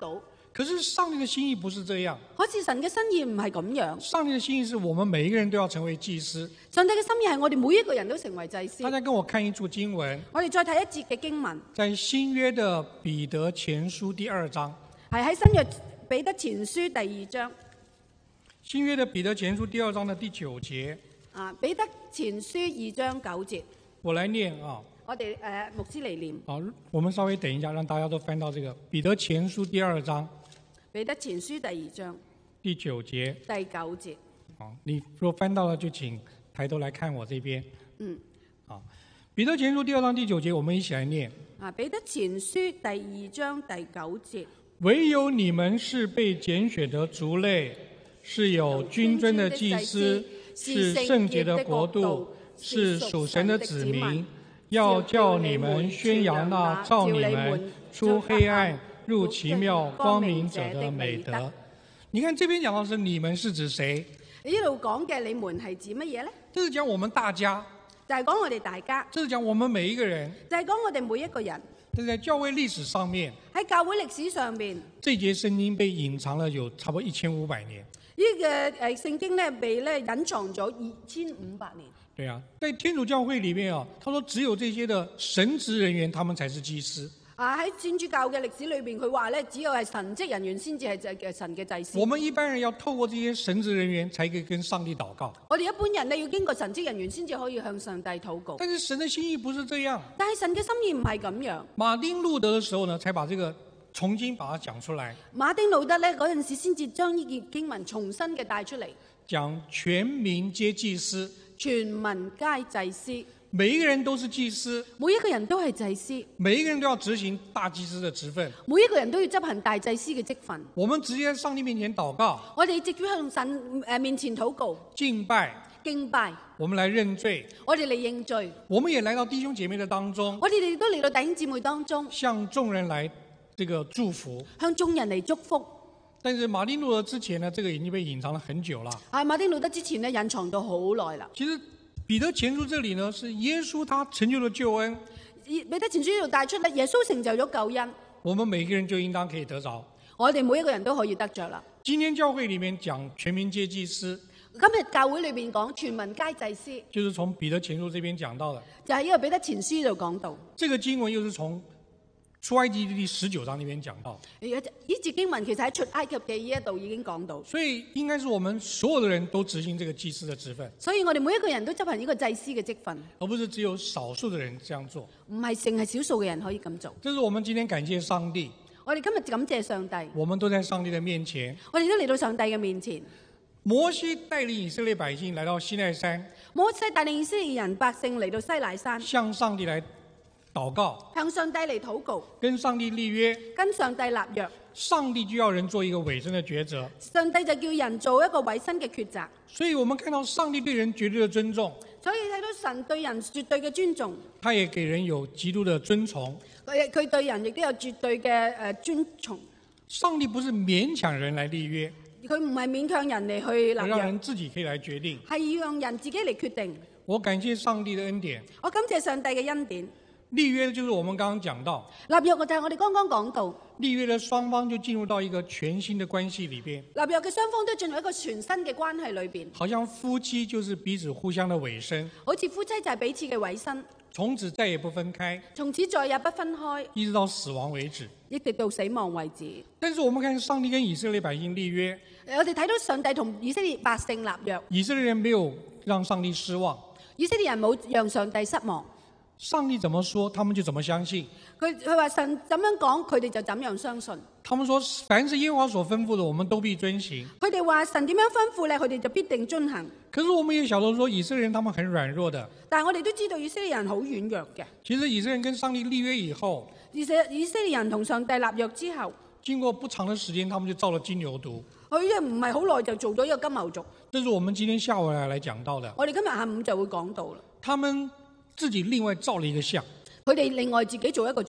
可是上帝的心意不是這樣， 可是神嘅心意唔係咁樣。 上帝的心意是我們每一個人都要成為祭司。 上帝嘅心意係我哋每一個人都成為祭司。 大家跟我看一處經文， 我哋再睇一節嘅經文， 在新約的彼得前書第二章。 係喺新約彼得前書第二章。 新約的彼得前書第二章的第九節。 啊，彼得前書二章九節。 我來念啊。 我哋誒、呃、牧師嚟念。 好，我們稍微等一下，讓大家都翻到這個彼得前書第二章。 彼得前書第二章第九節。 第九節。 好，你如果翻到了，就請抬頭來看我這邊。 嗯。 好，彼得前書第二章第九節，我們一起來念。 啊，彼得前書第二章第九節。 唯有你們是被揀選的族類，是有君尊的祭司，是聖潔的國度，是屬神的子民，要叫你們宣揚那召你們出黑暗入奇妙光明者的美德。你看這邊講到是你們是指誰？ 呢度講嘅你們係指乜嘢呢？ 這是講我們大家， 就係講我哋大家， 這是講我們每一個人， 就係講我哋每一個人。 這在教會歷史上面， 喺教會歷史上面， 這節聖經被隱藏了有差不多一千五百年。 呢個誒聖經咧被咧隱藏咗二千五百年。 對啊，在天主教會裏面啊，他說只有這些的神職人員，他們才是祭司。 啊喺天主教嘅歷史裏邊，佢話咧只有係神職人員先至係嘅神嘅祭司。 我們一般人要透過這些神職人員，才可以跟上帝禱告。 我哋一般人咧要經過神職人員先至可以向上帝禱告。 但是神的心意不是這樣。 但係神嘅心意唔係咁樣。 馬丁路德的時候呢，才把這個重新把它講出來。 馬丁路德咧嗰陣時先至將呢件經文重新嘅帶出嚟， 講全民皆祭司， 全民皆祭司。 每一個人都是祭司， 每一個人都係祭司， 每一個人都要執行大祭司的職分， 每一個人都要執行大祭司嘅職分。 我們直接在上帝面前禱告， 我哋直接向神誒面前禱告、 敬拜、 敬拜， 我們來認罪， 我哋嚟認罪， 我們也來到弟兄姐妹的當中， 我哋亦都嚟到弟兄姊妹當中， 向眾人來這個祝福， 向眾人嚟祝福。 但是馬丁路德之前呢，這個已經被隱藏了很久了。 啊，馬丁路德之前呢，隱藏到好耐啦。 其實彼得前書這裡呢，是耶穌他成就了救恩。 彼得前書呢度帶出咧，耶穌成就咗救恩， 我們每個人就應當可以得着。 我哋每一個人都可以得着啦。 今天教會裡面講全民皆祭司， 今日教會裏邊講全民皆祭司， 就是從彼得前書這邊講到的。 就係呢個彼得前書度講到。 這個經文又是從出埃及第十九章那邊講到。 呢節經文其實喺出埃及嘅呢一度已經講到。 所以應該是我們所有的人都執行這個祭司的職分。 所以我哋每一個人都執行呢個祭司嘅職分， 而不是只有少數的人這樣做。 唔係淨係少數嘅人可以咁做。 這是我們今天感謝上帝。 我哋今日感謝上帝。 我們都在上帝的面前。 我哋都嚟到上帝嘅面前。 摩西帶領以色列百姓來到西奈山。 摩西帶領以色列人百姓嚟到西乃山， 向上帝來禱告， 向上帝嚟禱告， 跟上帝立約， 跟上帝立約。 上帝就要人做一個委身的抉擇。 上帝就叫人做一個委身嘅抉擇。 所以我們看到上帝對人絕對的尊重。 所以睇到神對人絕對嘅尊重。 他也給人有極度的尊崇。 佢佢對人亦都有絕對嘅誒尊崇。 上帝不是勉強人來立約， 佢唔係勉強人嚟去立約， 讓人自己可以來決定， 係要讓人自己嚟決定。 我感謝上帝的恩典。 我感謝上帝嘅恩典。 立約就是我們剛剛講到， 立約就係我哋剛剛講到， 立約的雙方就進入到一個全新的關係裏邊。 立約嘅雙方都進入一個全新嘅關係裏邊， 好像夫妻就是彼此互相的委身， 好似夫妻就係彼此嘅委身， 從此再也不分開， 從此再也不分開， 一直到死亡為止， 一直到死亡為止。 但是我們看上帝跟以色列百姓立約， 我哋睇到上帝同以色列百姓立約， 以色列人沒有讓上帝失望， 以色列人冇讓上帝失望。 上帝怎麼說，他們就怎麼相信。 佢佢話神怎樣講，佢哋就怎樣相信。 他們說，凡是耶和華所吩咐的，我們都必遵行。 佢哋話神點樣吩咐咧，佢哋就必定遵行。 可是我們也曉得說，以色列人他們很軟弱的。 但係我哋都知道以色列人好軟弱嘅。 其實以色列人跟上帝立約以後， 以色以色列人同上帝立約之後， 經過不長的時間，他們就造了金牛犢。 佢亦唔係好耐就做咗一個金牛犢。 這是我們今天下午來來講到的。 我哋今日下午就會講到啦。 他們自己另外造了一個像， 佢哋另外自己做一個像。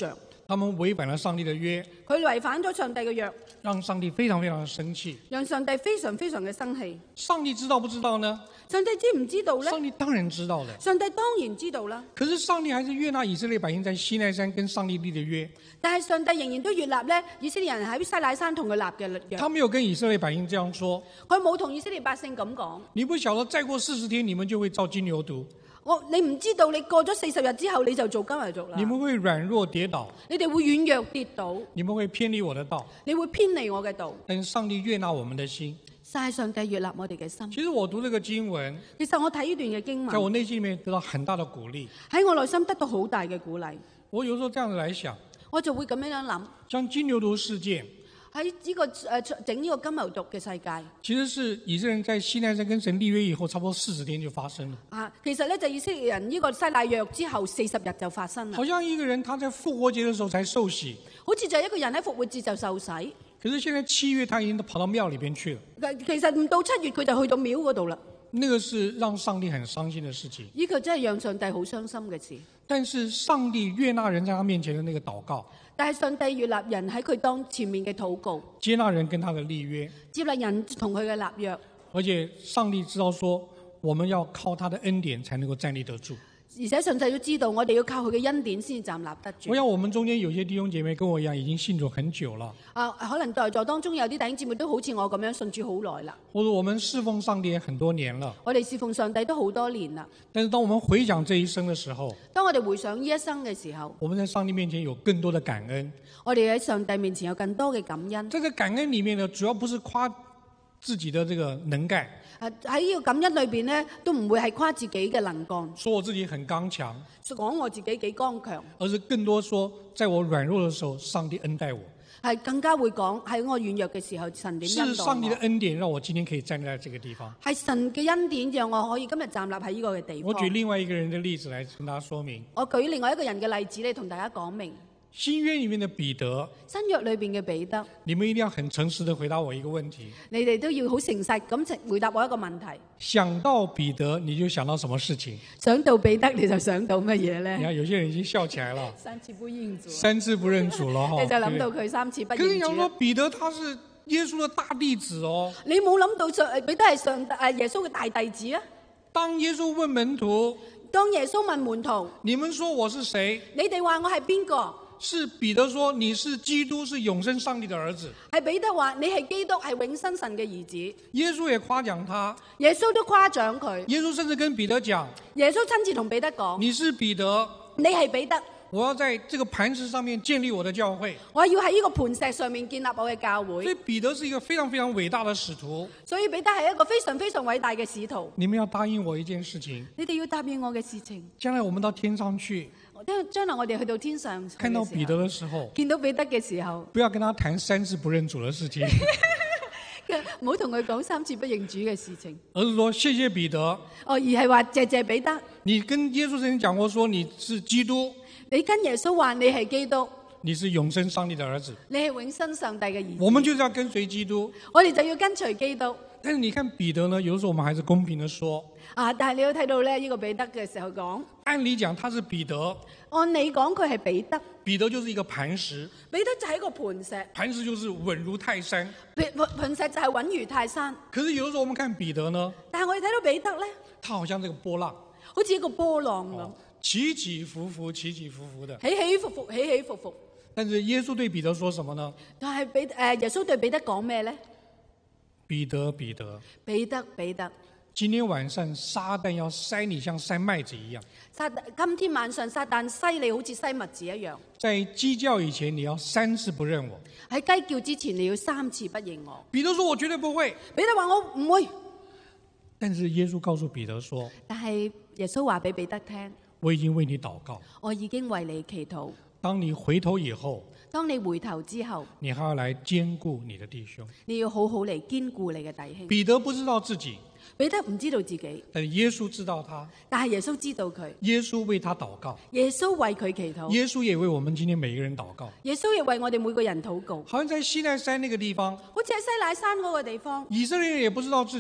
他們違反了上帝的約， 佢違反咗上帝嘅約， 讓上帝非常非常的生氣。 讓上帝非常非常嘅生氣。 上帝知道不知道呢？ 上帝知唔知道呢？ 上帝當然知道的。 上帝當然知道啦。 可是上帝還是悅納以色列百姓在西奈山跟上帝立的約。 但係上帝仍然都悅納咧，以色列人喺西乃山同佢立嘅約。 他沒有跟以色列百姓這樣說。 佢冇同以色列百姓咁講。 你不曉得再過四十天你們就會造金牛犢。 我你唔知道，你過咗四十日之後你就做金牛犢啦。 你們會軟弱跌倒。 你哋會軟弱跌倒。 你們會偏離我的道。 你會偏離我嘅道。 但是上帝悅納我們的心。 晒上帝悅納我哋嘅心。 其實我讀這個經文， 其實我睇呢段嘅經文， 在我內心裏面得到很大的鼓勵。 喺我內心得到好大嘅鼓勵。 我有時候這樣子來想， 我就會咁樣樣諗。 像金牛犢事件， 喺呢個誒整呢個金牛犢嘅世界， 其實是以色列人在西奈山跟神立約以後，差不多四十天就發生了。 啊，其實咧就以色列人呢個西奈約之後四十日就發生啦。 好像一個人他在復活節的時候才受洗， 好似就係一個人喺復活節就受洗。 可是現在七月他已經跑到廟裏邊去了。 其實唔到七月佢就去到廟嗰度啦。 那個是讓上帝很傷心的事情。 呢個真係讓上帝好傷心嘅事。 但是上帝悅納人在他面前的那個禱告， 但係上帝悅納人喺佢當前面嘅禱告， 接納人跟他的立約， 接納人同佢嘅立約。 而且上帝知道說，我們要靠他的恩典才能夠站立得住。 而且上帝都知道，我哋要靠佢嘅恩典先至站立得住。 我想我們中間有些弟兄姐妹跟我一樣，已經信主很久了。 啊，可能在座當中有啲弟兄姊妹都好似我咁樣信主好耐啦。 或者我們侍奉上帝也很多年了。 我哋侍奉上帝都好多年啦。 但是當我們回想這一生的時候， 當我哋回想呢一生嘅時候， 我們在上帝面前有更多的感恩。 我哋喺上帝面前有更多嘅感恩。 在這個感恩裡面呢，主要不是誇自己的這個能幹。 喺呢個感恩裏邊呢，都唔會係誇自己嘅能幹， 說我自己很剛強， 講我自己幾剛強， 而是更多說，在我軟弱的時候，上帝恩待我。 係更加會講喺我軟弱嘅時候，神點恩待我。 是上帝的恩典讓我今天可以站在這個地方。 係神嘅恩典讓我可以今日站立喺呢個嘅地方。 我舉另外一個人的例子來跟大家說明。 我舉另外一個人嘅例子嚟同大家講明。 新約裡面的彼得， 新約裏邊嘅彼得， 你們一定要很誠實地回答我一個問題。 你哋都要好誠實咁回答我一個問題。 想到彼得，你就想到什麼事情？ 想到彼得，你就想到乜嘢呢？ 你看有些人已經笑起來了。 三次不認主。 三次不認主了哈。 你就諗到佢三次不認主。 可是你講彼得他是耶穌的大弟子哦。 你冇諗到上彼得係上誒耶穌嘅大弟子啊？ 當耶穌問門徒， 當耶穌問門徒， 你們說我是誰？ 你哋話我係邊個？ 是彼得說你是基督，是永生上帝的兒子。 係彼得話你係基督，係永生神嘅兒子。 耶穌也誇獎他， 耶穌都誇獎佢。 耶穌甚至跟彼得講， 耶穌親自同彼得講， 你是彼得， 你係彼得， 我要在這個磐石上面建立我的教會。 我要喺呢個磐石上面建立我嘅教會。 所以彼得是一個非常非常偉大的使徒。 所以彼得係一個非常非常偉大嘅使徒。 你們要答應我一件事情， 你哋要答應我嘅事情。 將來我們到天上去， 將來我哋去到天上， 看到彼得的時候， 見到彼得嘅時候， 不要跟他談三次不認主的事情， 唔好同佢講三次不認主嘅事情， 而是說謝謝彼得。 哦，而係話謝謝彼得。 你跟耶穌曾經講過，說你是基督， 你跟耶穌話你係基督， 你是永生上帝的兒子， 你係永生上帝嘅兒子。 我們就是要跟隨基督， 我哋就要跟隨基督。 但是你看彼得呢，有的時候我們還是公平的說， 啊！但係你要睇到咧，呢個彼得嘅時候講， 按理講他是彼得， 按你講佢係彼得， 彼得就是一個磐石， 彼得就係一個磐石， 磐石就是穩如泰山， 磐石就係穩如泰山。 可是有的時候我們看彼得呢， 但係我哋睇到彼得咧， 他好像這個波浪， 好似一個波浪咁， 哦，起起伏伏，起起伏伏的， 起起伏伏，起起伏伏。 但是耶穌對彼得說什麼呢？ 但係彼誒耶穌對彼得講咩咧？ 彼得，彼得， 彼得，彼得， 今天晚上撒旦要篩你像篩麥子一樣。 撒今天晚上撒旦篩你好似篩麥子一樣。 在雞叫以前，你要三次不認我。 喺雞叫之前，你要三次不認我。 彼得說：我絕對不會。 彼得話：我唔會。 但是耶穌告訴彼得說： 但係耶穌話俾彼得聽： 我已經為你禱告， 我已經為你祈禱。 當你回頭以後， 當你回頭之後， 你還要來堅固你的弟兄。 你要好好嚟堅固你嘅弟兄。 彼得不知道自己， 彼得唔知道自己， 但耶穌知道他。 但係耶穌知道佢。 耶穌為他禱告， 耶穌為佢祈禱。 耶穌也為我們今天每一個人禱告。 耶穌亦為我哋每個人禱告。 好像在西奈山那個地方， 好似喺西乃山嗰個地方， 以色列人也不知道自己，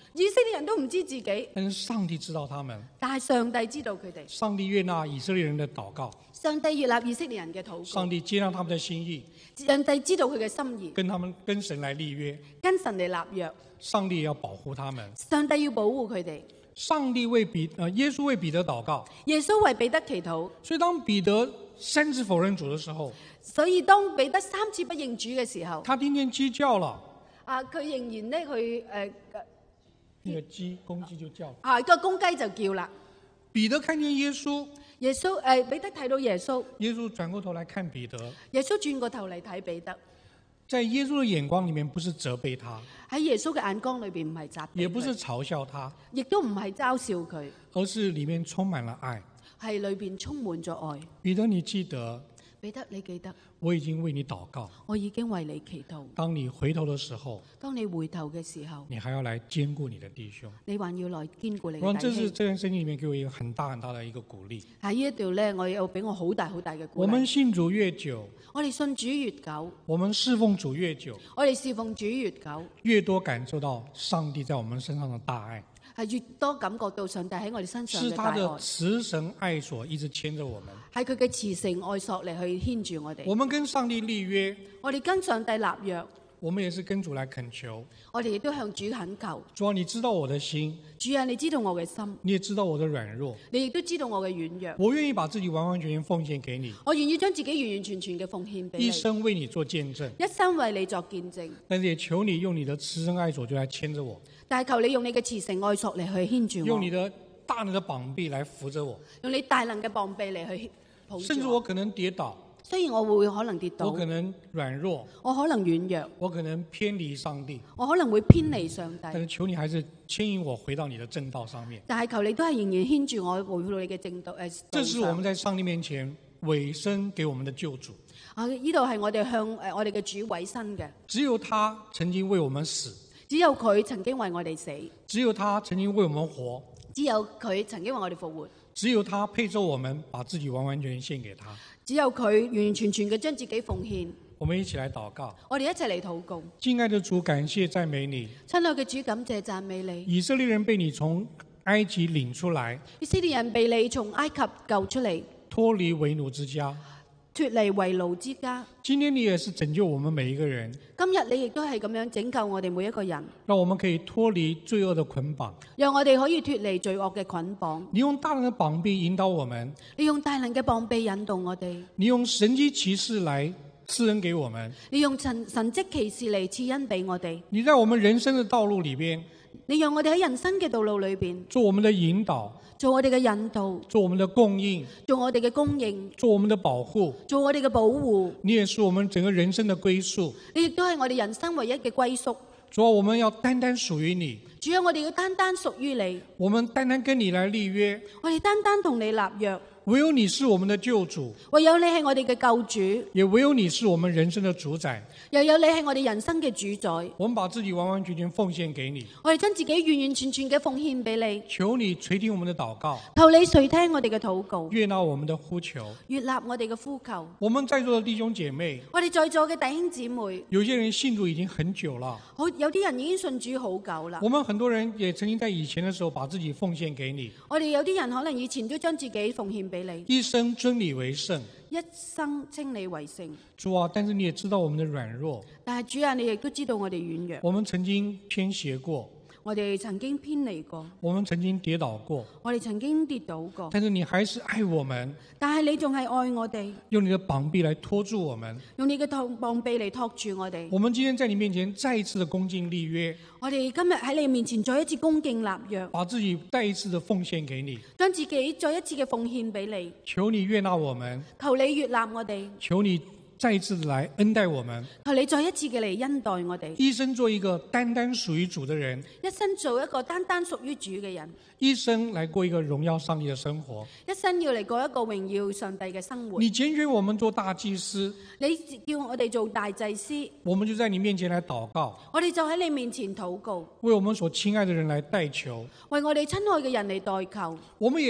以色列人都唔知自己， 但是上帝知道他們， 但係上帝知道佢哋。 上帝悅納以色列人的禱告， 上帝悅納以色列人嘅禱告， 上帝接納他們的心意， 上帝知道佢嘅心意， 跟他們跟神來立約， 跟神嚟立約。 上帝也要保護他們。 上帝要保護佢哋。 上帝為彼呃耶穌為彼得禱告， 耶穌為彼得祈禱。 所以當彼得三次否認主的時候， 所以當彼得三次不認主嘅時候， 他聽見雞叫了， 啊，佢仍然咧佢誒那個雞公雞就叫了， 啊個公雞就叫啦。 彼得看見耶穌， 耶穌誒、呃、彼得睇到耶穌， 耶穌轉過頭來看彼得， 耶穌轉過頭嚟睇彼得。 在耶穌的眼光裏面，不是責備他， 喺耶穌嘅眼光裏邊唔係責備佢， 也不是嘲笑他， 亦都唔係嘲笑佢， 而是裏面充滿了愛。 係裏邊充滿咗愛。 彼得，你記得， 彼得，你記得我已經為你禱告， 我已經為你祈禱。 當你回頭的時候， 當你回頭嘅時候， 你還要來兼顧你的弟兄。 你還要來兼顧你我這嘅弟兄。 是這段聖經裏面給我一個很大很大的一個鼓勵。 喺呢一度咧，我有俾我好大好大嘅鼓勵。 我們信主越久， 我哋信主越久， 我們侍奉主越久， 我哋侍奉主越久， 越多感受到上帝在我們身上的大愛， 係越多感覺到上帝喺我哋身上是他的嘅大愛， 慈繩愛索一直牽着我們。 係佢嘅慈繩愛索嚟去牽住我哋。 我們跟上帝立約， 我哋跟上帝立約， 我們也是跟主來懇求。 我哋亦都向主懇求。 主啊，你知道我的心， 主啊，你知道我嘅心， 你也知道我的軟弱， 你亦都知道我嘅軟弱。 我願意把自己完完全全奉獻給你， 我願意將自己完完全全嘅奉獻俾你， 一生為你做見證。 一生為你作見證。 但是也求你用你的慈繩愛索就來牽着我， 但係求你用你嘅慈繩愛索嚟去牽住我， 用你的大能的膀臂來扶着我， 用你大能嘅膀臂嚟去抱住我。 甚至我可能跌倒， 雖然我會可能跌倒， 我可能軟弱， 我可能軟弱， 我可能偏離上帝， 我可能會偏離上帝， 但是求你還是牽引我回到你的正道上面。 但係求你都係仍然牽住我回到你嘅正道誒。 這是我們們在上帝面前委身給我們的救主， 啊，呢度係我哋向誒我哋嘅主委身嘅， 只有他曾經為我們死， 只有佢曾經為我哋死， 只有他曾經為我們活， 只有佢曾經為我哋復活， 只有他配受我們把自己完完全全獻給他。 只有佢完完全全嘅將自己奉獻。 我們一起來禱告。 我哋一齊嚟禱告。 敬愛的主，感謝讚美你。 親愛嘅主，感謝讚美你。 以色列人被你從埃及領出來， 以色列人被你從埃及救出嚟， 脫離為奴之家。 脫離為奴之家。 今天你也是拯救我們每一個人， 今日你亦都係咁樣拯救我哋每一個人， 讓我們可以脫離罪惡的捆綁。 讓我哋可以脫離罪惡嘅捆綁。 你用大能的膀臂引導我們， 你用大能嘅膀臂引導我哋， 你用神蹟奇事來賜恩給我們。 你用神神蹟奇事嚟賜恩俾我哋。 你在我們人生的道路裏邊， 你讓我哋喺人生嘅道路裏邊做我們的引導， 做我哋嘅引導， 做我們的供應， 做我哋嘅供應， 做我們的保護。 做我哋嘅保護。 你也是我們整個人生的歸宿。 你亦都係我哋人生唯一嘅歸宿。 主啊，我們要單單屬於你。 主啊，我哋要單單屬於你， 我們單單跟你來立約。 我哋單單同你立約。 唯有你是我們的救主， 唯有你係我哋嘅救主， 也唯有你是我們人生的主宰。 又有你係我哋人生嘅主宰。 我們把自己完完全全奉獻給你， 我哋將自己完完全全嘅奉獻俾你， 求你垂聽我們的禱告， 求你垂聽我哋嘅禱告， 悅納我們的呼求。 悅納我哋嘅呼求。 我們在座的弟兄姐妹， 我哋在座嘅弟兄姊妹， 有些人信主已經很久了， 好有啲人已經信主好久啦。 我們很多人也曾經在以前的時候把自己奉獻給你， 我哋有啲人可能以前都將自己奉獻俾你， 一生尊你為聖。 一生稱你為聖。 主啊，但是你也知道我們的軟弱， 但係主啊，你亦都知道我哋軟弱， 我們曾經偏斜過， 我哋曾經偏離過， 我們曾經跌倒過， 我哋曾經跌倒過， 但是你還是愛我們， 但係你仲係愛我哋， 用你的膀臂來拖住我們。 用你嘅托膀臂嚟托住我哋。 我們今天在你面前再一次的恭敬立約， 我哋今日喺你面前再一次恭敬立約， 把自己再一次的奉獻給你， 將自己再一次嘅奉獻俾你， 求你悅納我們， 求你悅納我哋， 求你再一次的來恩待我們， 求你再一次嘅嚟恩待我哋， 一生做一個單單屬於主的人， 一生做一個單單屬於主嘅人， 一生來過一個榮耀上帝的生活。 一生要嚟過一個榮耀上帝嘅生活。 你揀選我們做大祭司， 你叫我哋做大祭司， 我們就在你面前來禱告， 我哋就喺你面前禱告， 為我們所親愛的人來代求。 為我哋親愛嘅人嚟代求。 我們也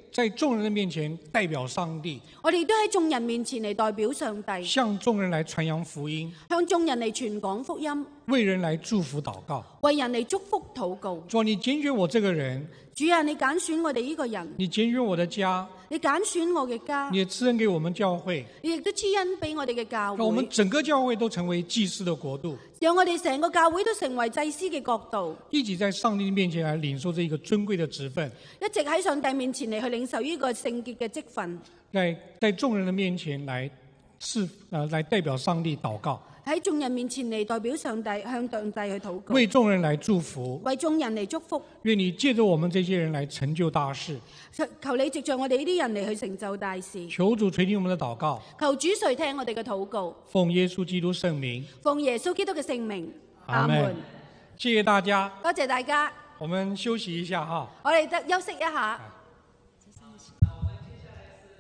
在眾人的面前代表上帝， 我哋都喺眾人面前嚟代表上帝， 向眾人來傳揚福音， 向眾人嚟傳講福音， 為人來祝福禱告。 為人嚟祝福禱告。 主啊，你揀選我這個人， 主啊，你揀選我哋呢個人， 你揀選我的家， 你揀選我嘅家， 你也賜恩給我們教會， 你亦都賜恩俾我哋嘅教讓我們會， 整個教會都成為祭司的國度， 讓我哋成個教會都成為祭司嘅國度， 一起在上帝面前來領受這一個尊貴的職分， 一直喺上帝面前嚟去領受呢個聖潔嘅職分， 在在眾人的面前來是呃來代表上帝禱告， 喺眾人面前嚟代表上帝向上帝去禱告， 為眾人來祝福。 為眾人嚟祝福。 願你借着我們這些人來成就大事。 求你藉着我哋呢啲人嚟去成就大事。 求主垂聽我們的禱告。 求主垂聽我哋嘅禱告。 奉耶穌基督聖名。 奉耶穌基督嘅聖名。 阿門。謝謝大家。 多謝大家。 我們休息一下哈。 我哋得休息一下。